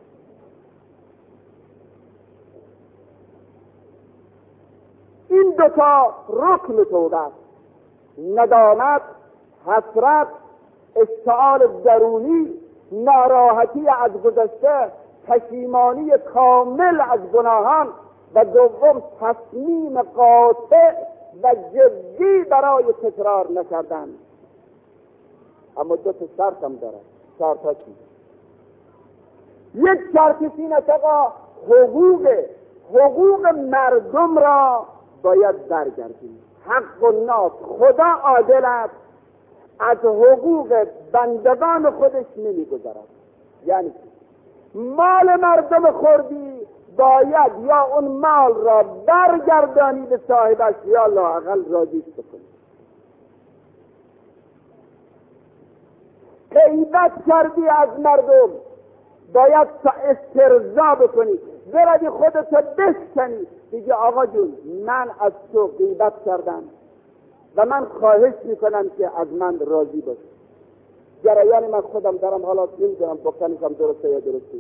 این دوتا رکن توبه است: ندامت، حسرت، اشتعال درونی، ناراحتی از گذشته، پشیمانی کامل از گناهان، و دوم تصمیم قاطع و جدی برای تکرار نکردن. اما دو تا شرط هم داره. شرط چی؟ یک شرطش این است آقا حقوق حقوق مردم را باید برگردیم. حق الناس، خدا عادل است، از حقوق بندگان خودش نمیگذرد. یعنی مال مردم خوردی، باید یا اون مال را برگردانی به صاحبش یا لااقل راضیش بکنی. غیبت کردی از مردم، باید استرضا بکنی، بردی خودت بشکنی، دیگه آقا جون من از تو غیبت کردم و من خواهش میکنم که از من راضی باش. جریان من خودم دارم، حالا نمیدونم بکنیشم درسته یا درسته.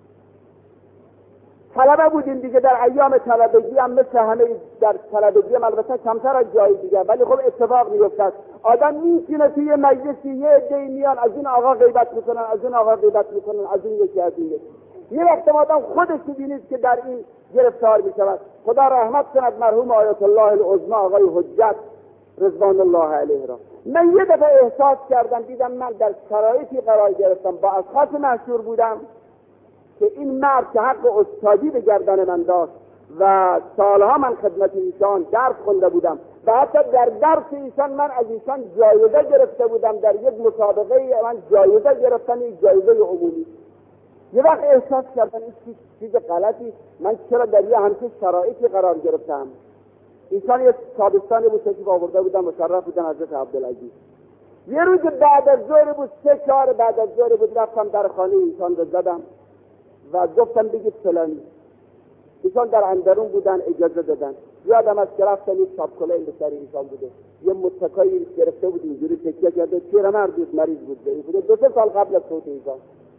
طلبه بودیم دیگه، در ایام طلبگی هم مثل همه در طلبگی هم البته کمتر از جای دیگه، ولی خب اتفاق میفتد آدم میشینه توی مجلسی، یه عده‌ای میان از این آقا غیبت میکنن، از این آقا غیبت میکنن، از این یکی از این یکی. یه وقت آدم خودش ببینید که در این گرفتار میشود. خدا رحمت کند مرحوم آیت الله العظمی آقای حجت رضوان الله علیه را. من یه دفعه احساس کردم، دیدم من در شرایطی قرار گرفتم، با اشخاص مشهور بودم که این مرد که حق استادی به گردن من داشت و سالها من خدمت ایشان درس خونده بودم و حتی در درس ایشان من از ایشان جایزه گرفته بودم، در یک مسابقه من جایزه گرفتم، یک جایزه عمومی. یه وقت احساس کردم این چیز غلطی، من چرا در یه همچین شرایطی قرار گرفتم. ایشان یک تابستانی بود که آورده بودن، مشرف بودن حضرت عبدالعزیز. یه روز بعد از ظهر بود، سه چهار بعد از ظهر بود، رفتم در خانه ایشان رو زدم و گفتم بگید فلانی. ایشان در اندرون بودن، اجازه دادن. یادم از که رفتم یک شابکله این به سر ایشان بوده، یه متکایی گرفته بود اینجوری تکیه کرده، پیرمرد بود، مریض بود، بوده دو سه سال قبل از فوت ایشان.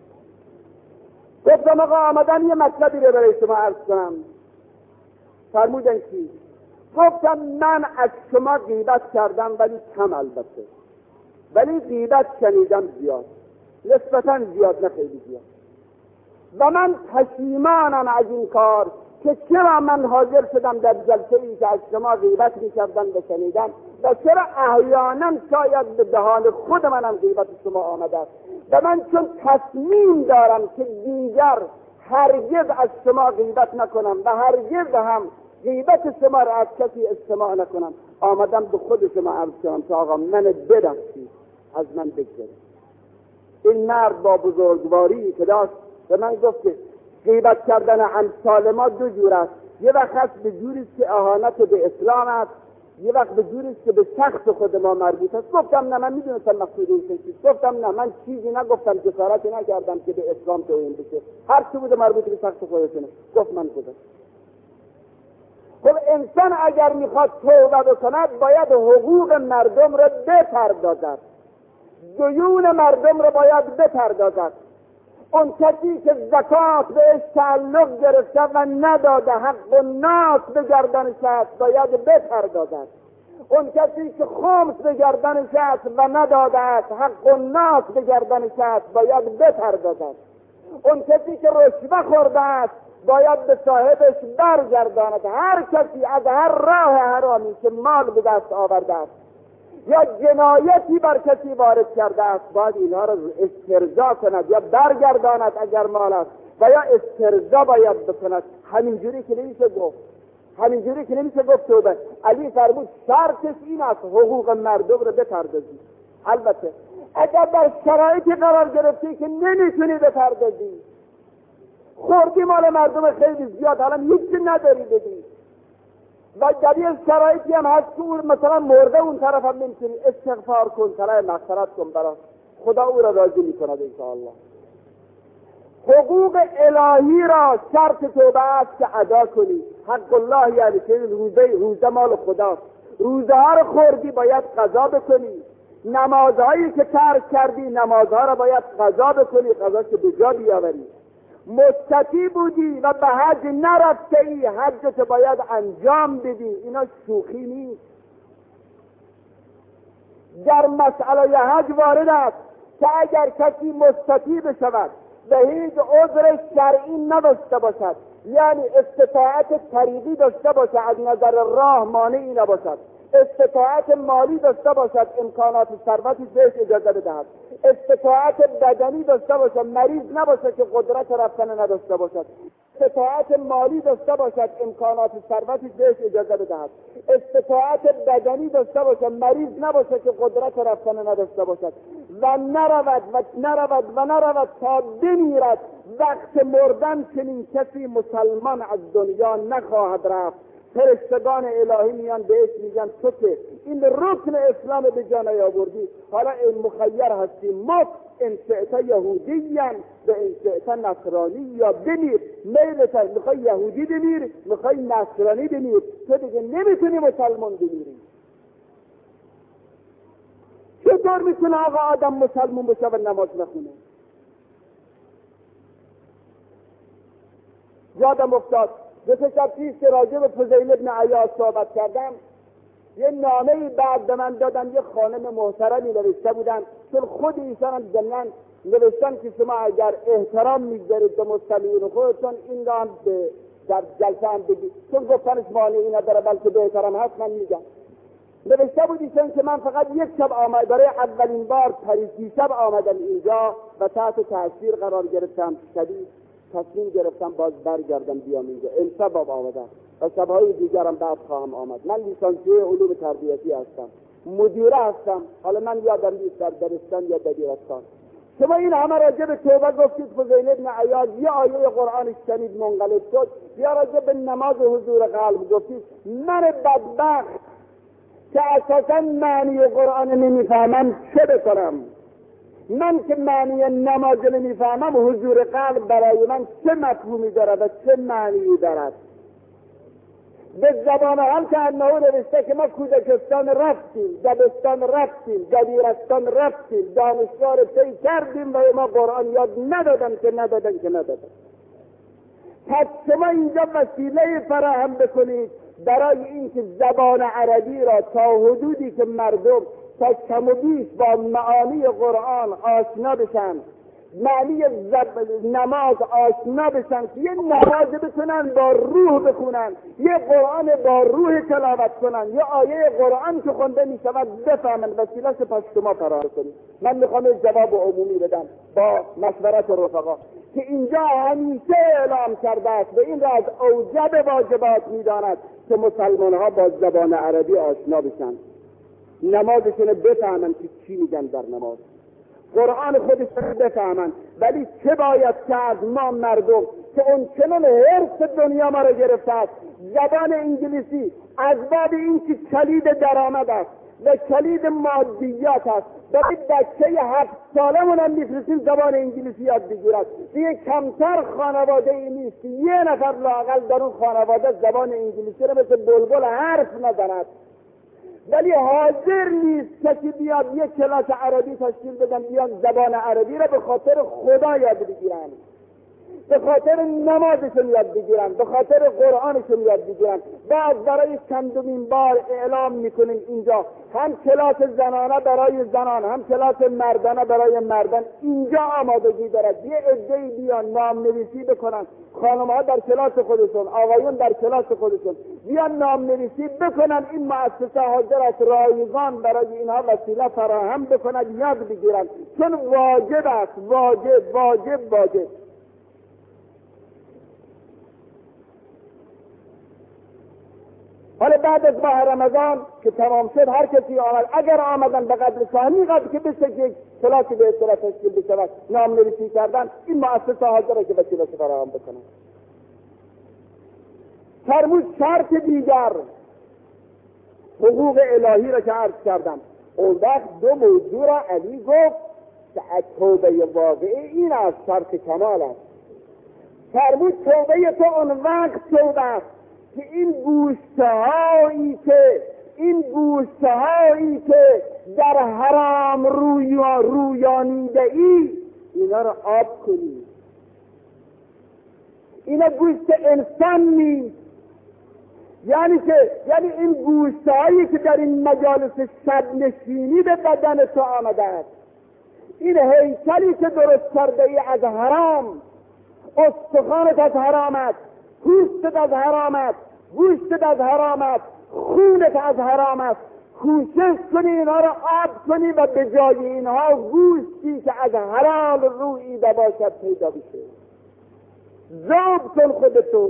گفتم آقا آمدن یه مطلبی رو برای شما عرض کنم. فرمودن چی؟ گفتم من از شما غیبت کردم ولی کم البته، ولی غیبت شنیدم زیاد، نسبتاً زیاد نه خیلی زیاد، و من پشیمانم از این کار که چرا من حاضر شدم در جلسه ای که از شما غیبت می‌کردم و شنیدم و چرا احیانا شاید به دهان خود منم غیبت شما آمده است و من چون تصمیم دارم که دیگر هرگز از شما غیبت نکنم و هرگز هم غیبت شما را از کسی استماع نکنم، آمدم به خود شما عرض کنم که آقا من ببخشید، از من بگذارید. این مرد با بزرگواری که داشت به من گفت که غیبت کردن امثال ما دو جور است، یه وقت هست به جوری که اهانت به اسلام است، یه وقت به جوری که به شخص خود ما مربوط است. گفتم نه، من میدونستم مقصود این چیست. گفتم نه، من چیزی نگفتم، جسارتی نکردم که به اسلام توهین بشه، هر چی بوده مربوط به شخص خودتونه. گفت من خودم. خب انسان اگر میخواد توبه بکند باید حقوق مردم را بپردازد، دیون مردم را باید بپردازد. اون کسی که زکات بهش تعلق گرفته و نداده، حق الناس به گردنش است، باید بپردازد. اون کسی که خمس به گردنش است و نداده است، حق الناس به گردنش است، باید بپردازد. اون کسی که رشوه خورده است باید به صاحبش برگرداند. هر کسی از هر راه حرامی که مال به دست آورده است یا جنایتی بر کسی وارد کرده است، باید اینها را استرضا کند یا برگرداند اگر مال است، و یا استرضا باید بکند. همینجوری که نمیشه گفت، همینجوری که نمیشه گفت توبه. علی فرمود شرطش این است حقوق مردم رو بپردازی. البته اگر در شرایطی قرار گرفتی که نمیتونی بپردازی، خوردی مال مردم خیلی زیاد، حالا هیچی نداری بدی، و در یه شرایطی هم هست که اون مثلا مرده اون طرف هم نمیتونی استغفار کن، طلب مغفرت کن برای خدا او را راضی میکند انشاءالله. حقوق الهی را شرط توبه است که ادا کنی. حق الله یعنی که روزه روزه مال خداست، روزه ها رو خوردی باید قضا بکنی، نمازهایی که ترک کردی نمازها را باید قضا بکنی، قضاش به جا بیاوری. مستطیع بودی و به حج نرفته ای، حجت باید انجام بدی. اینا شوخی نیست. در مسئله حج وارد است که اگر کسی مستطیع بشود و هیچ عذر شرعی نداشته باشد، یعنی استطاعت طریقی داشته باشد، از نظر راه مانعی نباشد، استطاعت مالی داشته باشد، امکانات ثروتی بهش اجازه بدهد، استطاعت بدنی داشته باشد، مریض نباشد که قدرت رفتن نداشته باشد، استطاعت مالی داشته باشد، امکانات ثروتی بهش اجازه بدهد، استطاعت بدنی داشته باشد، مریض نباشد که قدرت رفتن نداشته باشد و نرود و نرود و نرود تا بمیرد. وقت مردن چنین کسی مسلمان از دنیا نخواهد رفت. فرشتگان الهی میان بهش میگن تو که این رکن اسلام به جا نیاوردی، حالا این مخیر هستی، مت ان شئت یهودیاً و ان شئت نصرانی، یا بمیر میلت میخوای یهودی بمیر میخوای نصرانی بمیر، تو دیگه نمیتونی مسلمان بمیری. چطور میتونه آقا آدم مسلمان بشه و نماز نخونه؟ یادم افتاد دو سه شب پیش که راجع به فضیل ابن عیاض صحبت کردم، یه نامه‌ای بعد به من دادن، یه خانم محترمی نوشته بودن، چون خود ایشان هم ضمناً نوشتن که شما اگر احترام می‌گذارید به مستمعین خودتون این را هم در جلسه هم بگید، چون گفتنش مانعی نداره بلکه به احترام هست. من میگم نوشته بود ایشان که من فقط یک شب آمد، برای اولین بار پریسی شب آمدم اینجا و تحت تاثیر قرار گرفتم، شدید تصمیم گرفتم باز برگردم بیام اینجا. امشب آمدم و شبهای دیگرم بعد خواهم آمد. من لیسانسیه علوم تربیتی هستم، مدیره هستم، حالا من یادم نیست در دبستان یا دبیرستان. شما این همه راجع به توبه گفتید، فضیل ابن عیاض یه آیه قرآن شنید منقلب شد، یا راجع به نماز حضور قلب گفتید. من بدبخت که اساسا معنی قرآن نمیفهمم چه بکنم؟ من که معنی نماز نمیفهمم، حضور قلب برای من چه مفهومی دارد و چه معنی دارد؟ به زبان هم که انه نوشته که ما کودکستان رفتیم، دبستان رفتیم، دبیرستان رفتیم، دانشگاه طی کردیم و ما قرآن یاد ندادن که ندادن که ندادن. پس شما اینجا وسیله فراهم بکنید برای اینکه زبان عربی را تا حدودی که مردم تا کم و بیش با معانی قرآن آشنا بشن، معنی نماز آشنا بشن، که یه نماز بتونن با روح بخونن، یه قرآن با روح تلاوت کنن، یه آیه قرآن که خونده می شود بفهمن. وسیله پس شما فراهم کنید. من میخوام جواب عمومی بدم با مشورت رفقا که اینجا همیشه اعلام کرده است و این را از اوجب واجبات میداند که مسلمان ها با زبان عربی آشنا بشن، نمازشون بفهمن که چی میگن در نماز، قرآن خودشون بفهمن. ولی چه باید که از ما مردم که اون چنان حرص دنیا ما رو گرفته است، زبان انگلیسی از باب این که کلید درآمد است و کلید مادیات است، و به بچه هفت سالمون هم میفرستیم زبان انگلیسی یاد بگیرد. دیگه کمتر خانواده ای نیست که یه نفر لااقل در اون خانواده زبان انگلیسی رو مثل بلبل حرف نزند، ولی حاضر نیست کسی بیاد یک کلاس عربی تشکیل بدن، بیان زبان عربی را به خاطر خدا یاد بگیرن، به خاطر نمازشون یاد بگیرن، به خاطر قرآنشون یاد بگیرن. بعد برای چندمین بار اعلام میکنیم اینجا هم کلاس زنانه برای زنان، هم کلاس مردانه برای مردان اینجا آمادگی دارد. یه عده‌ای بیان نام نویسی بکنن، خانم‌ها در کلاس خودشون، آقایون در کلاس خودشون بیان نام نویسی بکنن. این مؤسسه حاضر است رایگان برای اینها وسیله فراهم بکند، یاد بگیرن، چون واجب است، واجب واجب واجب. حالا بعد از ماه رمضان که تمام شد، هر کسی آمد، اگر آمدن به قدر ثانی قدر که بشه که کلاسی به اصطلاح تشکیل بشود، نام نویسی کردن، این مؤسسه حاضره که وسیله فراهم بکنه. فرمود شرط دیگر حقوق الهی را که عرض کردم. اون وقت دو موضوع را علی گفت که توبه واقعی این از شرط کمال است. فرمود توبه تو اون وقت توبه است که این گوشتهایی که این گوشتهایی که در حرام رویا رویانیده ای اینا رو آب کنی. اینا گوشت انسان نیست. یعنی که یعنی این گوشتهایی که در این مجالس شب نشینی به بدن تو آمده است، این هیکلی که درست کرده ای از حرام، استخوانت از حرام است، پوستت از حرام است، گوشتت از حرام است، خونت از حرام است. کوشش کنی اینها را آب کنی و به جای اینها گوشتی که از حلال روییده باشد پیدا بشه. ذوب کن خودتون.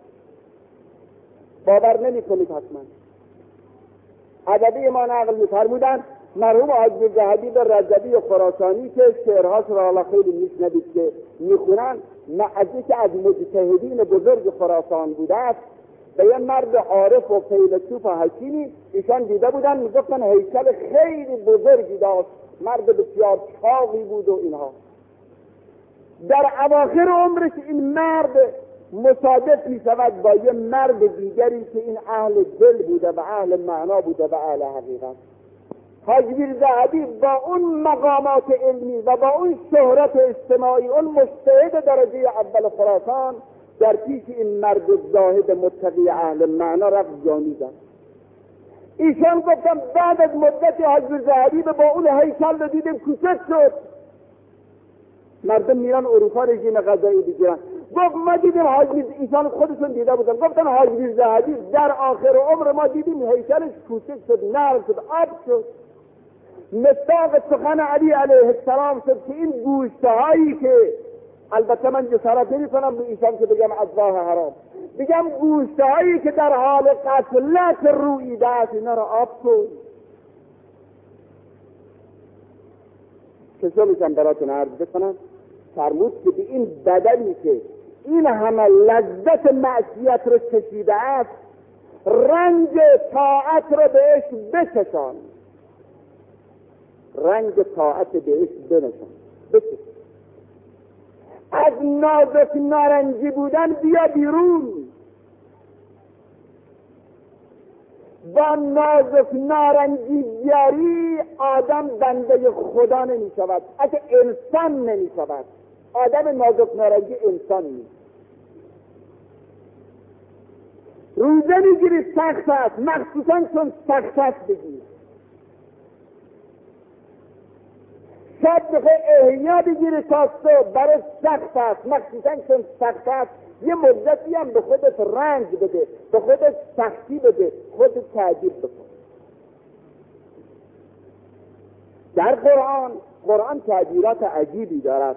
باور نمی کنید حتما. ادبی ما نقل می‌فرمودند مرحوم حاجی حبیب رجبی خراسانی که شعرهاش را حالا خیلی میشنوید که میخونن، معزی که از مجتهدین بزرگ خراسان بوده است به یه مرد عارف و فیلسوف و حکیمی ایشان دیده بودن، میگفتن هیکل خیلی بزرگی داشت، مرد بسیار چاقی بود و اینها. در اواخر عمرش این مرد مصادف می شود با یه مرد دیگری که این اهل دل بوده و اهل معنا بوده و اهل حقیقت. حاجی ذهبی با اون مقامات علمی و با اون شهرت اجتماعی، اون مجتهد درجه اول خراسان، در پیش این مرد زاهد متقی اهل معنا رفت جانی زد. ایشان گفتم بعد از مدتی حاجی ذهبی با اون هیکل رو دیدیم کوچک شد. مردم میرن اروپا رژیم غذایی بگیرن. گفت ما دیدیم حاجی، ایشان خودشون دیده بودن، گفتن حاجی ذهبی در آخر عمر ما دیدیم هیکلش کوچک شد، نرم شد، آب شد. مصداق سخن علی علیه السلام شد که این گوشته هایی که البته من جسارت نمی کنم به ایشان که بگم از راه حرام، بگم گوشته هایی که در حال قتلت روییده است اینا را آب کن. که میشم براتون عرض بکنم. فرمود که به این بدنی که این همه لذت معصیت رو چشیده است رنج طاعت رو بهش بچشان، رنج طاعت بهش بنشان، بچشان. از نازک نارنجی بودن بیا بیرون. با نازک نارنجیگری آدم بنده خدا نمی شود، اگه انسان نمی شود. آدم نازک نارنجی انسان نیست. روزه میگیری سخت است، مخصوصا چون سخت است بگیر. شب بخواه احیا بگیری تا صبح، برای سخت است، مخصوصا چون سخت است. یه مدتی هم به خودت رنج بده، به خودت سختی بده، خودت تعجیب بکن. در قرآن قرآن تعبیرات عجیبی دارد.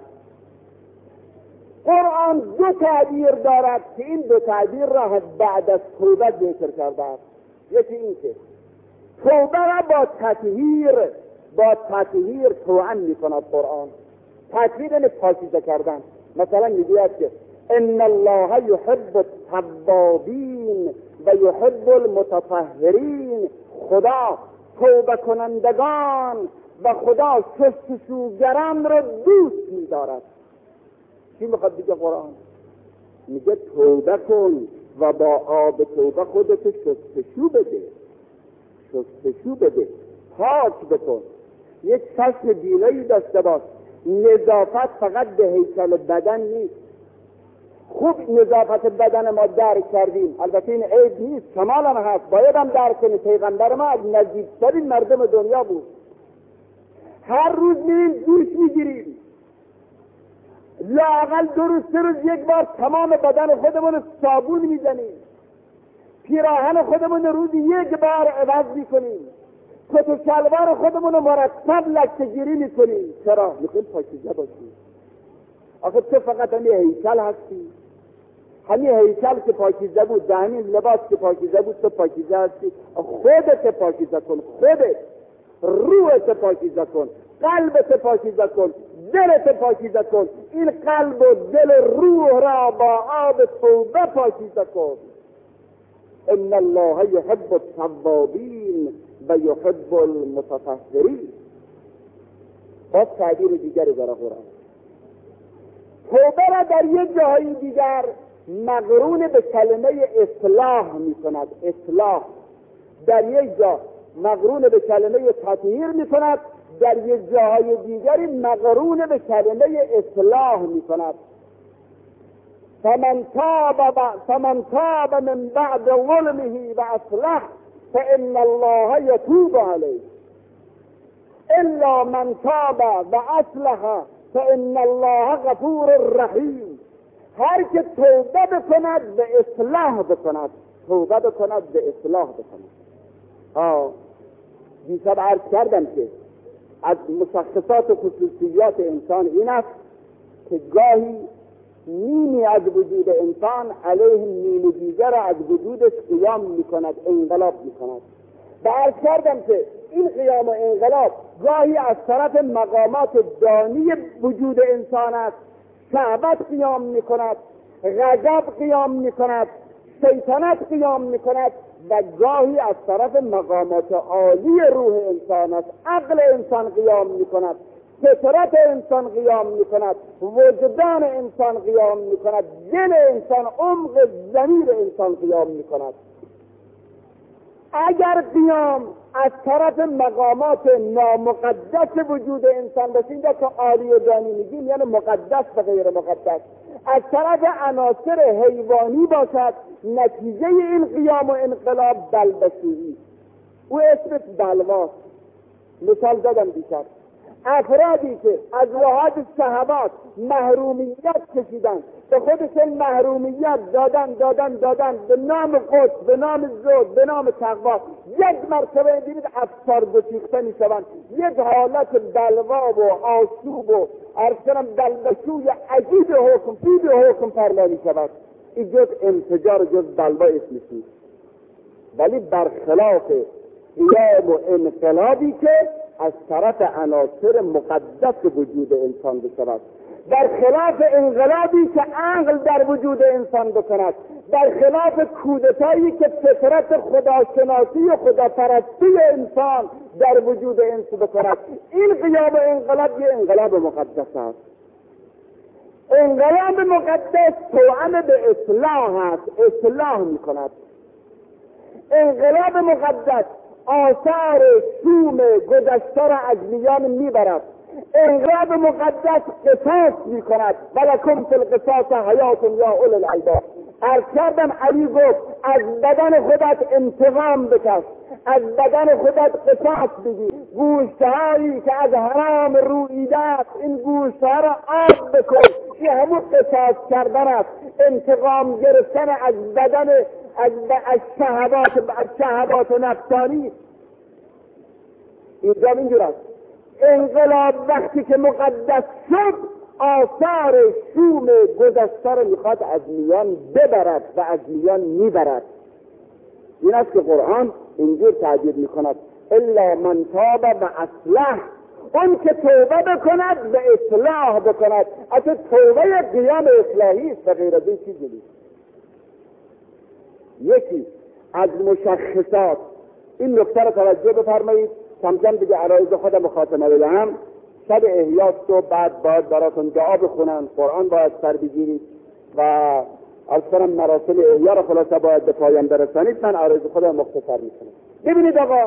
قرآن دو تعبیر دارد که این دو تعبیر را بعد از توبه ذکر کرده است. یکی این که توبه را با تطهیر با تطهیر توأم می‌کند قرآن. تطهیر یعنی پاکیزه کردن. مثلا میگوید که ان الله یحب التوابین و یحب المتطهرین. خدا توبه کنندگان و خدا شستشوگران را دوست می‌دارد. چی میخواد بگه قرآن؟ میگه توبه کن و با آب توبه خودت شستشو بده، شستشو بده، پاک بکن. یک چشم بینایی داشته باش. نظافت فقط به هیکل بدن نیست. خوب نظافت بدن ما درک کردیم، البته این عیب نیست، کمال هم هست، باید هم درک کنیم. پیغمبر ما از نزدیکترین مردم دنیا بود. هر روز میریم دوش میگیریم، لااقل دو روز سه روز یک بار تمام بدن خودمون صابون میزنیم، پیراهن خودمون روزی یک بار عوض میکنیم، کت و شلوار خودمون مرتب لکه‌گیری میکنیم. چرا؟ میخوایم پاکیزه باشیم. آخه تو فقط همین هیکل هستی، همین هیکل که پاکیزه بود، همین لباس که پاکیزه بود تو پاکیزه هستی. خودت پاکیزه کن، خودت روحت پاکیزه کن، قلبت پاکیزه کن، دلت پاکیزه کن. این قلب و دل روح را با آب توبه پاکیزه کن. ان الله یحب التوابین و یحب المتطهرین. باز تعبیر دیگری داره قرآن. توبه را در یک جای دیگر مقرون به کلمه اصلاح می کند. اصلاح در یک جا مقرون به کلمه تطهیر می کند، در یک جاهای دیگری مقرون به کلمه اصلاح می کند. فمن تاب فمن تاب من بعد ظلمه و اصلح فان الله یتوب علیه الا من تاب و اصلح فان الله غفور رحیم. هر که توبه بکند به اصلاح بکند، توبه بکند به اصلاح بکند. ها دیشب عرض کردم که از مشخصات و خصوصیات انسان این است که گاهی نیمی از وجود انسان علیه نیم دیگر از وجودش قیام میکند، انقلاب میکند. و عرض کردم که این قیام و انقلاب گاهی از طرف مقامات دانی وجود انسان است. شهوت قیام میکند، غضب قیام میکند، شیطنت قیام میکند، و گاهی از طرف مقامات عالی روح انسان است. عقل انسان قیام میکند، فطرت انسان قیام میکند، وجدان انسان قیام میکند، دل انسان، عمق ضمیر انسان قیام میکند. اگر قیام از طرف مقامات نامقدس وجود انسان باشه، اینجا که عالی و دانی میگیم یعنی مقدس و غیر مقدس، از طرف عناصر حیوانی باشد، نتیجه این قیام و انقلاب بلبشویی او اسمش بلواست. مثال زدم دیشب، افرادی که از لحاظ شهوات محرومیت کشیدن، به خودشون محرومیت دادن دادن دادن به نام قدس، به نام زهد، به نام تقوا، یک مرتبه دیدید افسار گسیخته میشوند، یک حالت بلوا و آشوب و ارسلم بلبشوی عجیب حکم فید حکم فرما میشود. این جز انفجار، جز بلوا اسمش نیست. ولی برخلاف قیام و انقلابی که از طرف عناصر مقدس وجود انسان بشود، در خلاف انقلابی که عقل در وجود انسان بکند، در خلاف کودتایی که فطرت خداشناسی و خداپرستی انسان در وجود انسان بکند. این قیام انقلاب یه انقلاب مقدس است. انقلاب مقدس توأم به اصلاح است، اصلاح میکند. انقلاب مقدس آثار شوم گذشته را از میان میبرد. انقلاب مقدس قصاص میکند. ولکم فی القصاص حیات یا اولی الالباب. عرض کردم علی گفت از بدن خودت انتقام بکش، از بدن خودت قصاص بگیر. گوشتهایی که از حرام رویده است، این گوشتها را آب بکن. این همون قصاص کردن است، انتقام گرفتن از بدن، از از شهوات از شهوات نفسانی. اینجا اینجور است. انقلاب وقتی که مقدس شد، آثار شوم گذشته را میخواد از میان ببرد و از میان میبرد. این است که قرآن اینجور تعبیر میکند الا من تاب و اصلح. اون که توبه بکند و اصلاح بکند. اصلا توبه قیام اصلاحی است و غیر از این چیزی نیست. یکی از مشخصات این نکته را توجه بفرمایید، کم کم دیگه عرایض خودم خاتمه بدهم. شب احیاست و بعد باید براتون دعا بخونن، قرآن باید سر بگیرید و از کنم مراسم احیا را خلاصه باید به پایان برسانید. من عرایض خودم مختصر میکنم. ببینید آقا،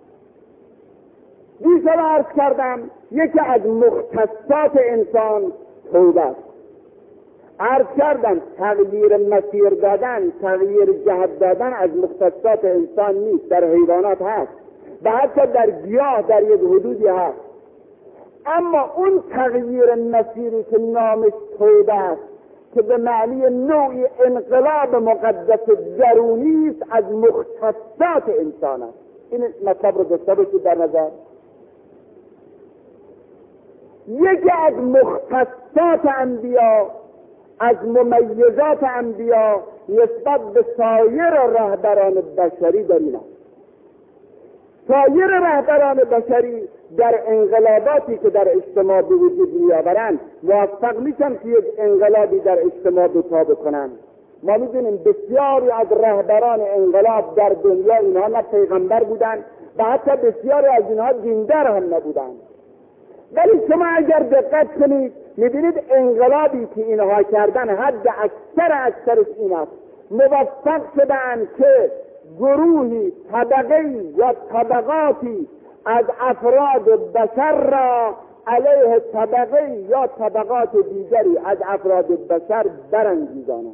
دیشب عرض کردم یکی از مختصات انسان توبه است. عرض کردم تغییر مسیر دادن، تغییر جهت دادن از مختصات انسان نیست، در حیوانات هست و حتی در گیاه در یک حدودی هست. اما اون تغییر مسیری که نامش توبه است، که به معنی نوعی انقلاب مقدس درونی است، از مختصات انسان است. این مطلب رو داشته باشید در نظر. یکی از مختصات انبیا، از ممیزات انبیا نسبت به سایر رهبران بشری در این است. سایر رهبران بشری در انقلاباتی که در اجتماع به وجود میآورند موفق میشن که یک انقلابی در اجتماع دوتا بکنن. ما میدونیم بسیاری از رهبران انقلاب در دنیا اینها نه پیغمبر بودن و حتی بسیاری از اینها دیندار هم نبودن، ولی شما اگر دقت کنید میبینید انقلابی که اینها کردن حد اکثر اکثرش این است، موفق شدن که گروهی طبقه‌ای یا طبقاتی از افراد بشر را علیه طبقه یا طبقات دیگری از افراد بشر برانگیزانند.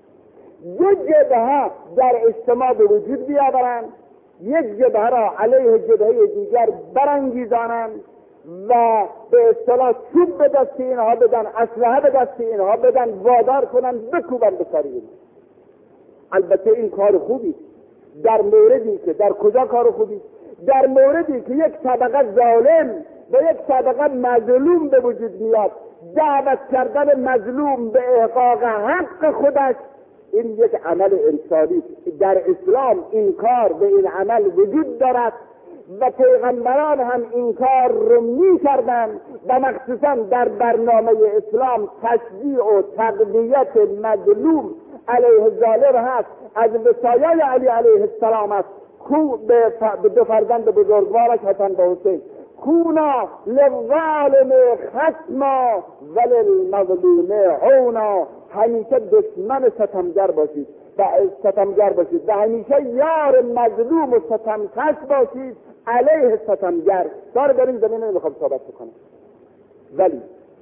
یک جبهه در اجتماع به وجود بیاورند، یک جبهه را علیه جبهه دیگر برانگیزانند و به اصطلاح چوب به دست اینها بدن، اسلحه به دست اینها بدن، وادار کنند بکوبن به سر اینها. البته این کار خوبی در موردی که در کجا کار خوبی؟ در موردی که یک طبقه ظالم و یک طبقه مظلوم به وجود میاد، دعوت کردن مظلوم به احقاق حق خودش این یک عمل انسانی. در اسلام این کار به این عمل وجود دارد و پیغمبران هم این کار رو می کردن و مخصوصا در برنامه اسلام تشجیع و تقویت مظلوم علیه ظالم هست. از وصایای علی علیه السلام است کو به دو فرزند بزرگوارش حسن و حسین، کونا للظالم خصما وللمظلوم عونا، همیشه دشمن ستمگر باشید و ستمگر باشید و همیشه یار مظلوم و ستمکش باشید علیه ستمگر. داره در این زمینه میخوام صحبت بکنم. ولی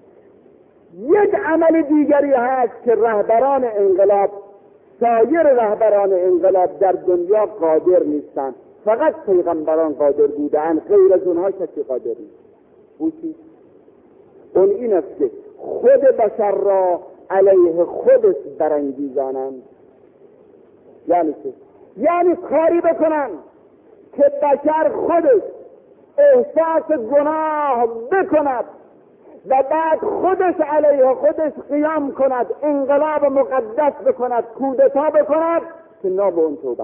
یک عمل دیگری هست که رهبران انقلاب، سایر رهبران انقلاب در دنیا قادر نیستند، فقط پیغمبران قادر بودند، غیر از اونها کسی قادر نیست. اون چی؟ اون این است که خود بشر را علیه خودش برانگیزانند. یعنی چه؟ یعنی کاری بکنند که بشر خودش احساس گناه بکند و بعد خودش علیه خودش قیام کند، انقلاب مقدس بکند، کودتا بکند که ناب اون توبه.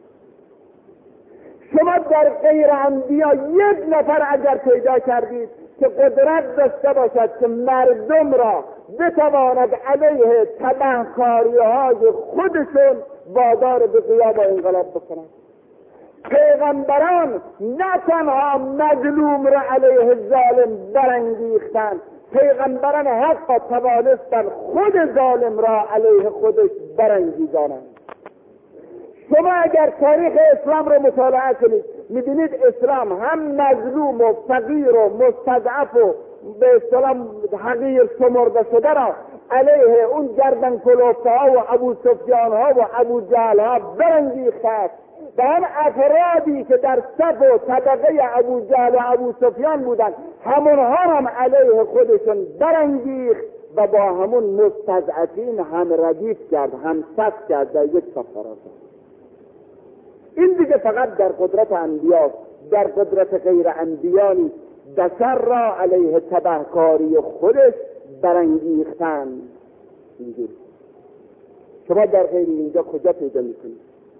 شما در غیر انبیا یک نفر اگر پیدا کردید که قدرت داشته باشد که مردم را بتواند علیه تبهکاری‌های خودشون وادار به قیام و انقلاب بکنند. پیغمبران نه تنها مظلوم را علیه ظالم برانگیختند، پیغمبران حتی توانستند خود ظالم را علیه خودش برانگیزانند. شما اگر تاریخ اسلام را مطالعه کنید میبینید اسلام هم مظلوم و فقیر و مستضعف و به اصطلاح حقیر شمرده شده را علیه اون گردن کلفته ها و ابو سفیان ها و ابو جهل ها برانگیخته است و هم افرادی که در صف و طبقه ابو جهل و ابو سفیان بودند همونها هم علیه خودشون برانگیخت و با همون مستضعفین هم ردیف کرد، هم صف کرد، در یک صف قرار داد. این دیگه فقط در قدرت انبیا، در قدرت غیر انبیا نیست. بشر را علیه تبهکاری خودش برانگیختن. اینجوری شما در غیر اینجا کجا پیدا میکنید؟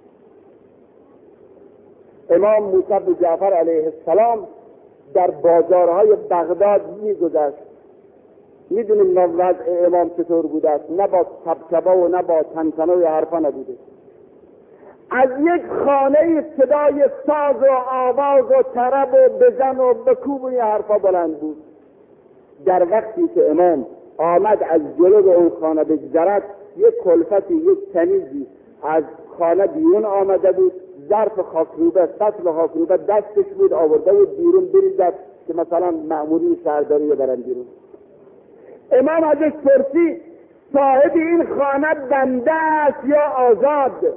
امام موسی بن جعفر علیه السلام در بازارهای بغداد میگذشت. میدونیم وضع امام چطور بوده است، نه با کبکبه و نه با تنتنه و حرفا نبوده. از یک خانه صدای ساز و آواز و طرب و بزن و بکوب و این حرفا بلند بود. در وقتی که امام آمد از جلو اون خانه بگذرد، یک کلفتی، یک کنیزی از خانه بیرون آمده بود، ظرف خاکروبه، سطل خاکروبه دستش بود، آورده بود بیرون بریزد که مثلا مأموری شهرداری برن بیرون. امام ازش پرسید صاحب این خانه بنده است یا آزاد؟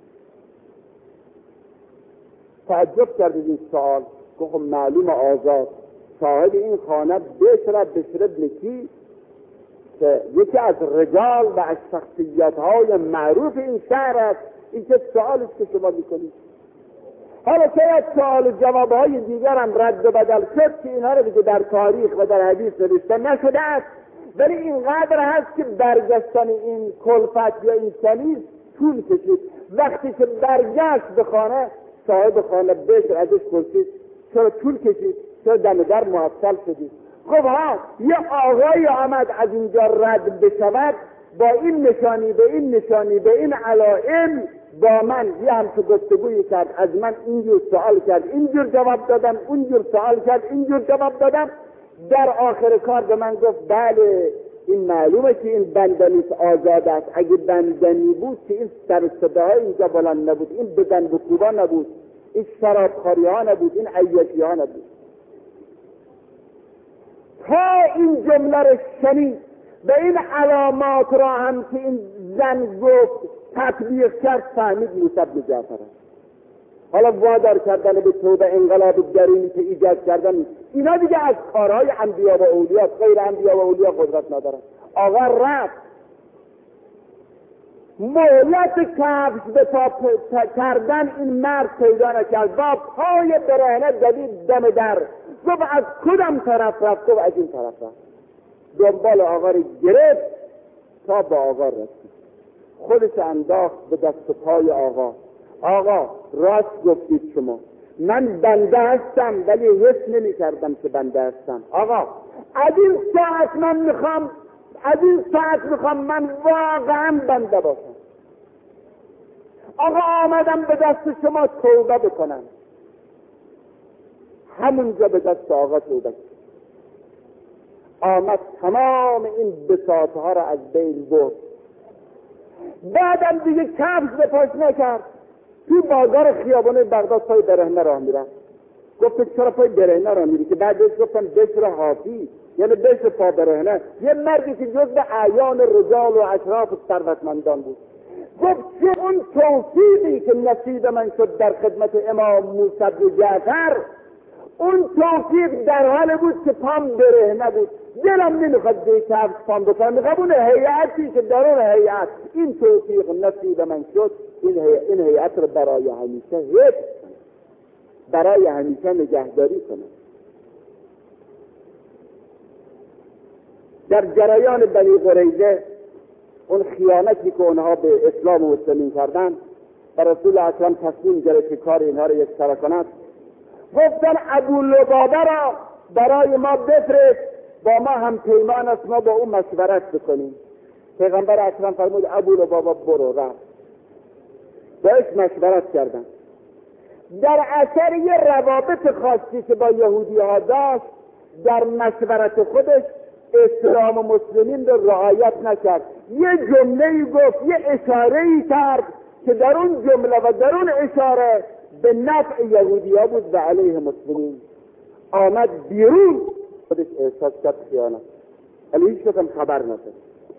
تعجب کرد این سوال، گفت معلوم آزاد. صاحب این خانه بشرب بشرب نکی که یکی از رجال و از شخصیت‌های معروف این شهر است. این که سوال است که شما میکنید. حالا شاید سوال و جوابهای دیگر هم رد و بدل شد که اینها رو دیگه در تاریخ و در حدیث نوشته نشده است، ولی اینقدر هست که برگشتن این کلفت یا این کنیز طول کشید. وقتی که برگشت به خانه، صاحب خانه بشر ازش پرسید چرا طول کشید، چرا دم در معطل شدید؟ خب ها، یه آقای آمد از اینجا رد بشود با این نشانی به این نشانی به این علائم با من یه همچه گفتگویی کرد، از من اینجور سوال کرد اینجور جواب دادم، اونجور سوال کرد اینجور جواب دادم. در آخر کار به من گفت بله این معلومه که این بندنیست، آزاد است. اگه بندنی بود که این سر صداهای اینجا بلند نبود، این بدن بکوبا نبود، این شرابخوری ها نبود، این عیاشی ها نبود. تا این جمله رو شنید و این علامات را هم که این زن گفت تطبیق کرد، فهمید موسی بن جعفر است. حالا وادار کردن به توبه، انقلاب درونی که ایجاد کردن، اینا دیگه از کارهای انبیا و اولیا، غیر انبیا و اولیا قدرت ندارن. آقا رفت مهلت کفش به پا کردن این مرد پیدا نکرد، با پای برهنه دوید دم در، گفت از کدام طرف رفت؟ گفت از این طرف رفت. دنبال آقا رو گرفت تا با آقا رسید، خودش انداخت به دست پای آقا. آقا راست گفتید شما، من بنده هستم ولی حس نمی کردم که بنده هستم. آقا از این ساعت من میخوام از این ساعت میخوام من واقعا بنده باشم. آقا آمدم به دست شما توبه بکنم. همونجا به دست آقا توبه کرد. آمد تمام این بساطها را از بین برد. بعدم دیگه کفش به پاش نکرد. توی بازار خیابان بغداد پای برهنه راه میرفت. گفت چرا پای برهنه راه میری؟ که بعدش گفتم بشر حافی، یعنی بشر پا برهنه، یه مردی که جز به اعیان رجال و اشراف ثروتمندان بود. گفت چه اون توفیقی که نصیب من شد در خدمت امام موسی بن جعفر، اون توفیق در حال بود که پام برهنه بود، دلم نمیخواد به کفش پام بکنم، میخوام اون هیئتی که درون هیئت این توفیق نصیب من شد، این هیئت, این هیئت رو برای همیشه حفظ برای همیشه نگهداری کنم. در جریان بنی قریظه، اون خیانتی که اونها به اسلام و مسلمین کردن، و رسول اکرم تصمیم گرفت که کار اینها رو یک سره کند. گفتن ابو لبابه را برای ما بفرست، با ما هم پیمان است، ما با اون مشورت بکنیم. پیغمبر اکرم فرمود ابو لبابه برو. رفت باش مشورت کردن. در اثر یه روابط خاصی که با یهودی ها داشت، در مشورت خودش اسلام و مسلمین رو رعایت نکرد. یه جمله‌ای گفت، یه اشاره‌ای کرد که در اون جمله و در اون اشاره به نفع یهودی ها بود و علیه مسلمین. آمد بیرون، خودش احساس کرد خیانت، ولی هیچ کس خبر نداشت.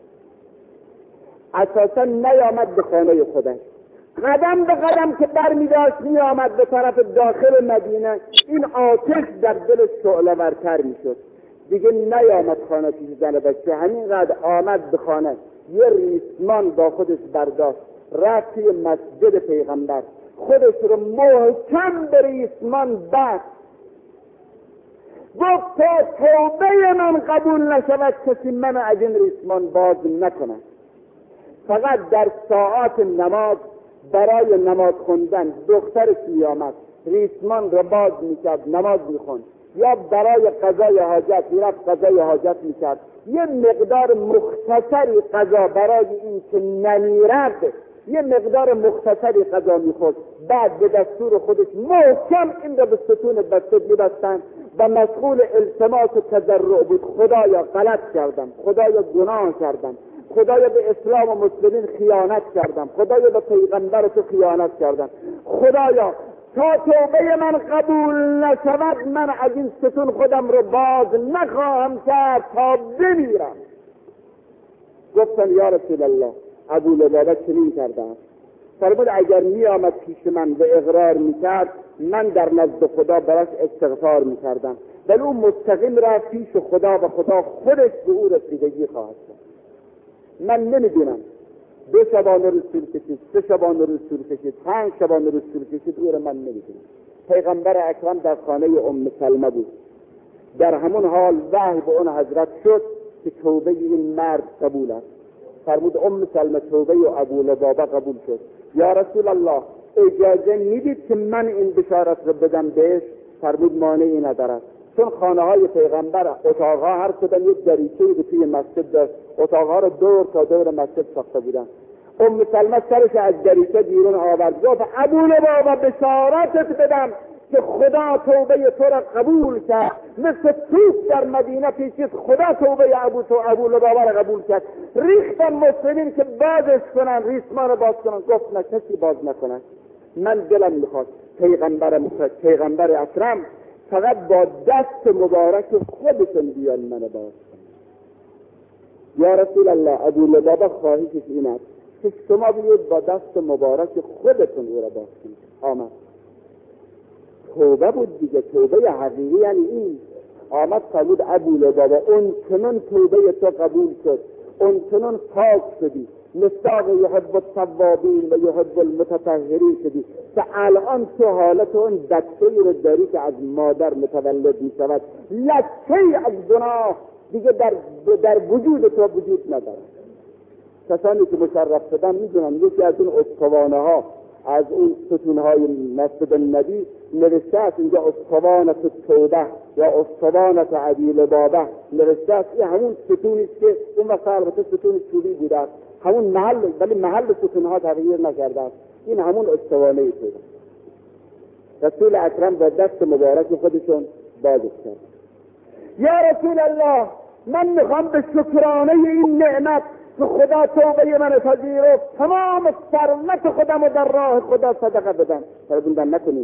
اساسا نیامد به خانه خودش. قدم به قدم که برمی داشت می آمد به طرف داخل مدینه، این آتش در دل شعله ورتر می شد. دیگه نیامد خانه پیش زن بچه، همینقدر آمد به خانه، یه ریسمان با خودش برداشت، رفت توی مسجد پیغمبر، خودش رو محکم به ریسمان بست. گفت تا توبه من قبول نشود کسی من از این ریسمان باز نکنه. فقط در ساعات نماز برای نماز خوندن دخترش میآمد، ریسمان را باز میکرد، نماز میخوند، یا برای قضای حاجت میرفت قضای حاجت میکرد. یه مقدار مختصری قضا برای این که نمیرد، یه مقدار مختصری قضا میخورد. بعد به دستور خودش محکم این را به ستون مسجد میبستند و مشغول التماس و تضرع بود. خدایا غلط کردم، خدایا گناه کردم، خدایا به اسلام و مسلمین خیانت کردم، خدایا به پیغمبر تو خیانت کردم، خدایا تا توبه من قبول نشود من از این ستون خودم رو باز نخواهم کرد تا بمیرم. گفتن یا رسول الله ابو لبابه چنین کرده است. فرمود اگر می آمد پیش من و اقرار می کرد، من در نزد خدا براش استغفار می کردم، ولی اون مستقیم رفت پیش خدا و خدا خودش به او رسیدگی خواهد کرد. من نمیدونم دو شبانه رو طول کشید، سه شبانه رو طول کشید، پنج شبانه رو طول کشید، او رو من نمیدونم. پیغمبر اکرم در خانه ام سلمه بود. در همون حال وحی به اون حضرت شد که توبه این مرد قبول است. فرمود ام سلمه توبه و ابو لبابه قبول شد. یا رسول الله اجازه میدید که من این بشارت رو بدم بهش؟ فرمود مانعی ندارد. چون خانه های پیغمبر اتاقها هر کدام یک دریچه‌ای به توی مسجد داشت، اتاقها رو دور تا دور مسجد ساخته بودن. ام سلمه سرش از دریچه بیرون آورد، گفت ابو لبابه بشارتت بدم که خدا توبه تو را قبول کرد، مثل توپ در مدینه پیچید، خدا توبه ابو تو ابو لبابه را قبول کرد. ریختن مسلمین که بازش کنن، ریسمان باز کنن. گفت نه، کسی باز نکنن، من دلم میخواد پیغمبر مخرج پیغمبر اکرم فقط با دست مبارک خودشون بیان من باز کنن. یا رسول الله، ابو لبابه خواهشش این است که شما بیاید با دست مبارک خودتون او را باز کنید. آمد. توبه بود دیگه، توبه حقیقی یعنی این. آمد فرمود ابو لبابه اون چنان توبه تو قبول شد، اون چنان پاک شدی، مصداق یحب التوابین و یحب المتطهرین شدی که الان تو حالت اون بچه‌ای رو داری که از مادر متولد می شود، لکه‌ای از گناه دیگه در در وجود تو وجود نداره. کسانی که مشرف شدن میدونن یکی از اون استوانه ها از اون ستون های مسجد النبی نوشته است اینجا استوانه توبه یا استوانه ابی لبابه نوشته است. این همون ستونی است که اون وقت البته ستون چوبی بوده است، همون محل، ولی محل ستون ها تغییر نکرده است. این همون استوانه توبه. رسول اکرم با دست مبارک خودشون بازش کرد. یا رسول الله، من میخوام به شکرانه این نعمت که خدا توبه من پذیرفت تمام ثروت خودم رو در راه خدا صدقه بدم. فرمودن نکنید.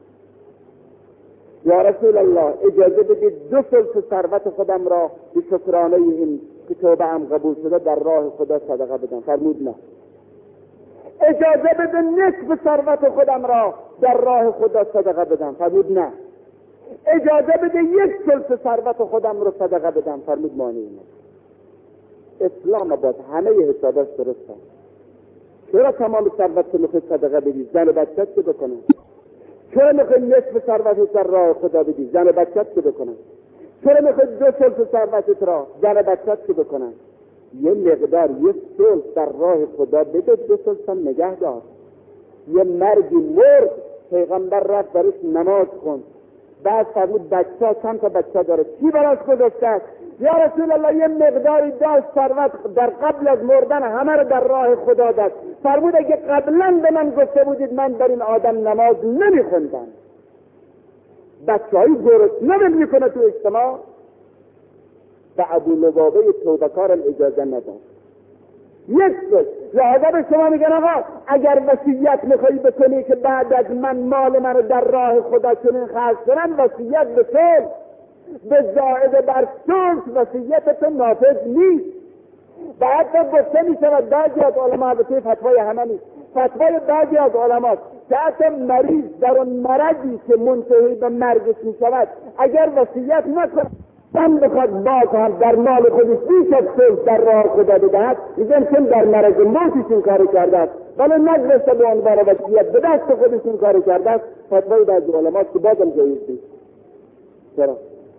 یا رسول الله، اجازه بدید دو ثلث ثروت خودم را به شکرانه این که توبه ام قبول شده در راه خدا صدقه بدم. فرمود نه. اجازه بده نصف ثروت خودم را در راه خدا صدقه بدم. فرمود نه. اجازه بده یک ثلث ثروت خودم رو صدقه بدم. فرمود مانعی نه. اسلام آباد همه حسابش درسته. چرا تمام ثروت رو میخوای صدقه بدی؟ زن و بچت چه بکنن؟ چرا میخوای نصف ثروتت در راه خدا بدی؟ زن و بچت چه بکنن؟ چرا میخوای دو ثلث ثروتت را زن و بچت چه بکنن؟ یه مقدار یک ثلث در راه خدا بده، دو ثلث هم نگه دار. یه مردی مرد، پیغمبر رفت برش نماز خوند، بعد فرمود بچه چند تا بچه داره، چی براش گذاشته؟ یا رسول الله، یه مقداری داشت ثروت در قبل از مردن همه رو در راه خدا داد. فرمود اگه قبلا به من گفته بودید من در این آدم نماز نمیخوندم. بچه‌ای درست نمیکنه تو اجتماع. به ابو لبابه توبه‌کارم اجازه نداد. یک سوز لحظه به شما میگن آقا اگر وصیت میخوایی بکنی که بعد از من مال من رو در راه خدا چنین خرج کنم، وصیت به تو به زائد بر ثلث وصیتت نافذ نیست. بعد گفته میشود بعضی از علما، البته فتوای همه نیست، فتوای بعضی از علما که حتی مریض در اون مرضی که منتهی به مرگش میشود اگر وصیت نکنه هم بخواد باز هم در مال خودش بیش از ثلث در راه خدا بدهد، میگن چون در مرض موتش این کار کرده است ولی نگذاشته به عنوان وصیت به دست خودش این کار کرده است. فتوای بعضی علما که بازم جایز نیست. چرا؟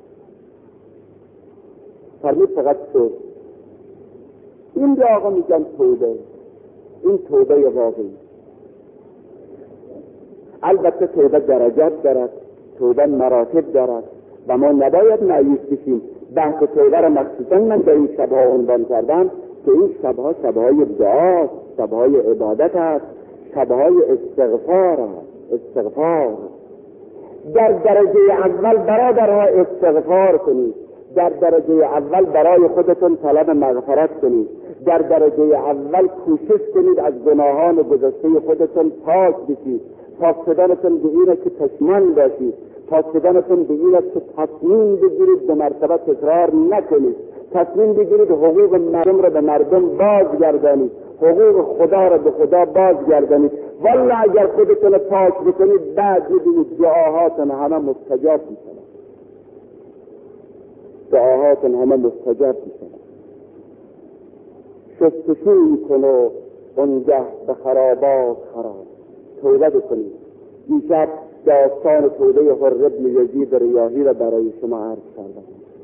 فرمود فقط تو. این به آقا میگن توبه. این توبه واقعی. البته توبه درجات دارد، توبه مراتب دارد و ما نباید مایوس بشیم. بحث توبه را مخصوصا من در این شبها عنوان کردم که این شبها شبهای دعا، شبهای عبادت است، شبهای استغفار است. استغفار در درجه اول برادرها استغفار کنید، در درجه اول برای خودتون طلب مغفرت کنید، در درجه اول کوشش کنید از گناهان گذشته خودتون پاک بشید. پاک شدنتون به اینه که پشیمان باشید، پاک شدنتون به اینه که تصمیم بگیرید به مرتبه تکرار نکنید، تصمیم بگیرید حقوق مردم را به مردم بازگردانید، حقوق خدا را به خدا بازگردانید. والله اگر خودتون پاک بکنید بعد می‌بینید دعاهاتون همه مستجاب میشن. دعاهاتون همه مستجاب میشن. شستشوی کن و اونگه به خرابات خراب. توبه بکنید. دیشب داستان توبه حر بن یزید ریاحی را برای شما عرض کردم.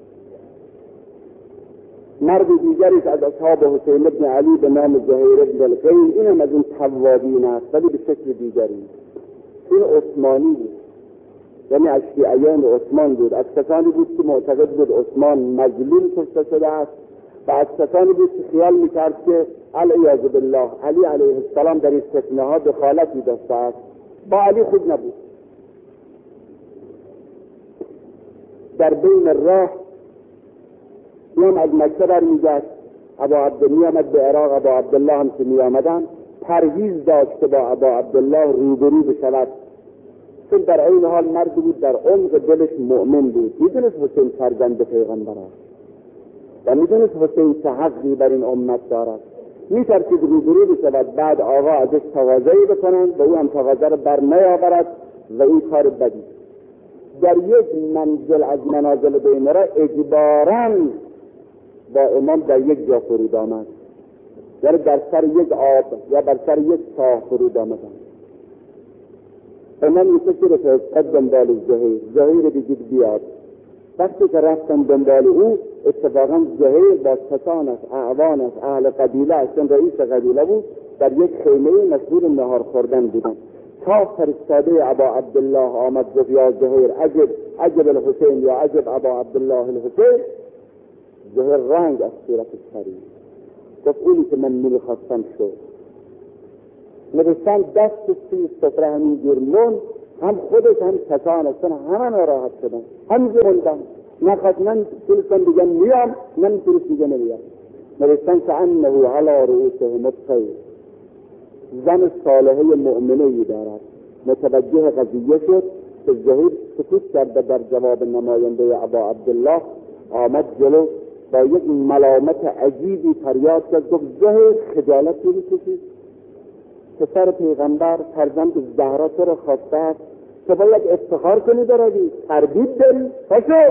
مرد دیگری از اصحاب حسین بن علی به نام زهیر بن القین، این هم از این توابین است ولی به شکل دیگری. این عثمانی بود. یعنی از شیعیان عثمان بود، از کسانی بود که معتقد بود عثمان مظلوم کشته شده است و از کسانی بود که خیال میکرد که علیه بالله علی علیه السلام در این فتنه ها دخالتی داشته است. با علی خود نبود. در بین راه میام از مکه برمیگشت، ابا عبدالله آمد به عراق، ابا عبدالله هم که می آمدن پرهیز داشت که با ابا عبدالله روبرو بشود، چون در این حال مرد بود در عمق دلش مؤمن بود، میدونست حسین فرزند پیغمبر است و میدونست حسین چه حقی بر این امت دارد، میترسید روبرو بشود، بعد آقا ازش تقاضایی بکنند و او هم تقاضا رو بر نیاورد و این کار بدی. در یک منزل از منازل بین را اجباراً با امام در یک جا فرود آمد، یعنی در سر یک آب یا بر سر یک چاه فرود آمدن. امام این فکر رو فرستاد دنبال زهیر، زهیر بگید بیاد. وقتی که رفتن دنبال او، اتفاقا زهیر با کسانش، اعوانش، اهل قبیله اش، چون رئیس قبیله بود، در یک خیمه مشغول نهار خوردن بودن. تا فرستاده ابا عبدالله آمد گفت یا زهیر عجب عجب الحسین یا عجب ابا عبدالله الحسین. زهیر رنگ از صورتش پرید، گفت اونی که من میخواستم شد. نوشتن دست توی سفره همینجور مون، هم خودش هم کسانش همه ناراحت شدن، همینجور موندن، نخواست من تلسن دیگه میام، من تلس دیگه نمیام. نوشتن که انه علی رؤوسهم الطیر، زن صالحه مؤمنه ای دارد. متوجه قضیه شد که زهیر سکوت کرده در جواب نماینده ابا عبدالله، آمد جلو با یک ملامت عجیبی فریاد کرد، گفت زهیر خجالت نمی‌کشی؟ پسر پیغمبر فرزند زهرا تو را خواسته است که باید افتخار کنی داری، تردید داری؟ پاشو.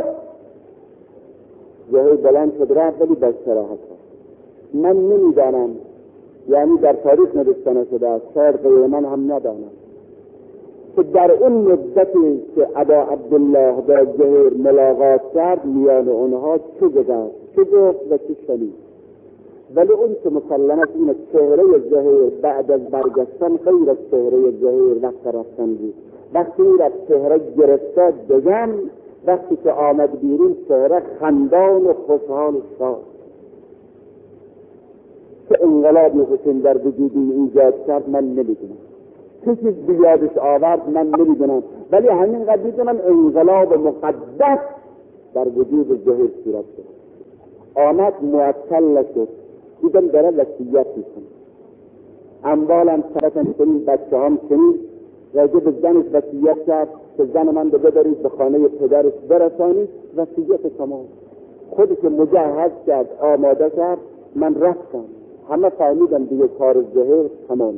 زهیر بلند شد رفت، ولی با صراحت کرد من نمیدانم، یعنی در تاریخ نوشته شده است، شاید غیر من هم ندانم، که در اون مدتی که ابا عبدالله با زهیر ملاقات کرد میان اونها چه گذشت، چه گفت و چه شنید. ولی اون که مسلمت این چهره زهیر بعد از برگشتن غیر از چهره زهیر وقت رفتن بود. وقتی رفت چهره گرفته دگم، وقتی که آمد بیرون چهره خندان و خوشحال شد که انقلابی حسین در وجودی ایجاد کرد من نمیدونم، چه چیز بیادش آورد من نمیدونم، ولی همین قد میدونم انقلاب مقدس در وجود زهیر صورت شد. آمد معطل شد، دیدم داره وصیت میکنه، اموالم سرطن کنید، بچه هم کنید، راجع به زنش وصیت کرد که زن من رو ببرید به خانه پدرش برسانید، وصیت تمام. خودش مجهز کرد، آماده کرد، من رفتم، همه فهمیدم دیگه کار زهیر تمام.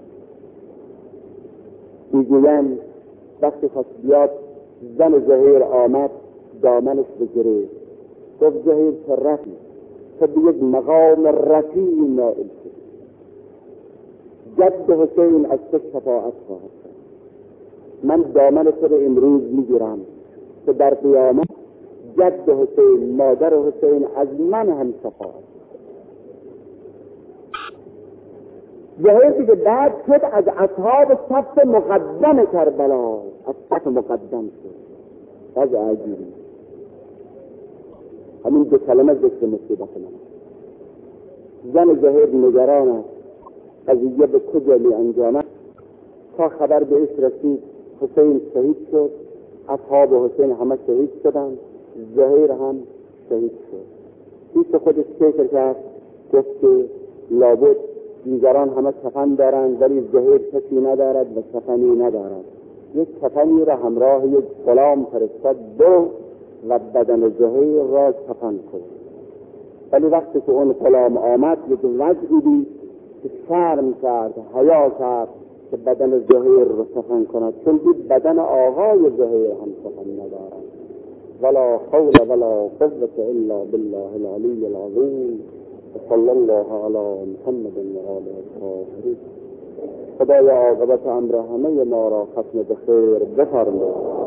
میگویم وقتی خواست بیاد زن زهیر آمد دامنش بگیره، گفت زهیر چه رفتی؟ که به یک مقام رفیع نائل شد، جد حسین از تو شفاعت خواهد کرد. من دامن تو رو امروز میگیرم که در قیامت جد حسین، مادر حسین از من هم شفاعت. زهیر دیگه بعد شد از اصحاب صف مقدم کربلا، از صف مقدم شد. از عجیبی همین دو کلمه ذکر مصیبت من. زن زهیر نگران است قضیه به کجا می انجامد، تا خبر به ایش رسید حسین شهید شد، اصحاب حسین همه شهید شدند، زهیر هم شهید شد. پیش خودش فکر کرد، گفت که لابد دیگران همه کفن دارند ولی زهیر کسی ندارد و کفنی ندارد. یک کفنی را همراه یک غلام فرستاد دو و بدن زهیر را کفن کرد. ولی وقتی که اون غلام آمد یک وضعی دید که شرم کرد، حیا کرد که بدن زهیر را کفن کند، چون دید بدن آقای زهیر هم کفن ندارد. ولا حول ولا قوة الا بالله العلی العظیم. صلی الله علی محمد و آله الطاهرین. خدایا عاقبت امر همه ما را ختم بخیر بفرما.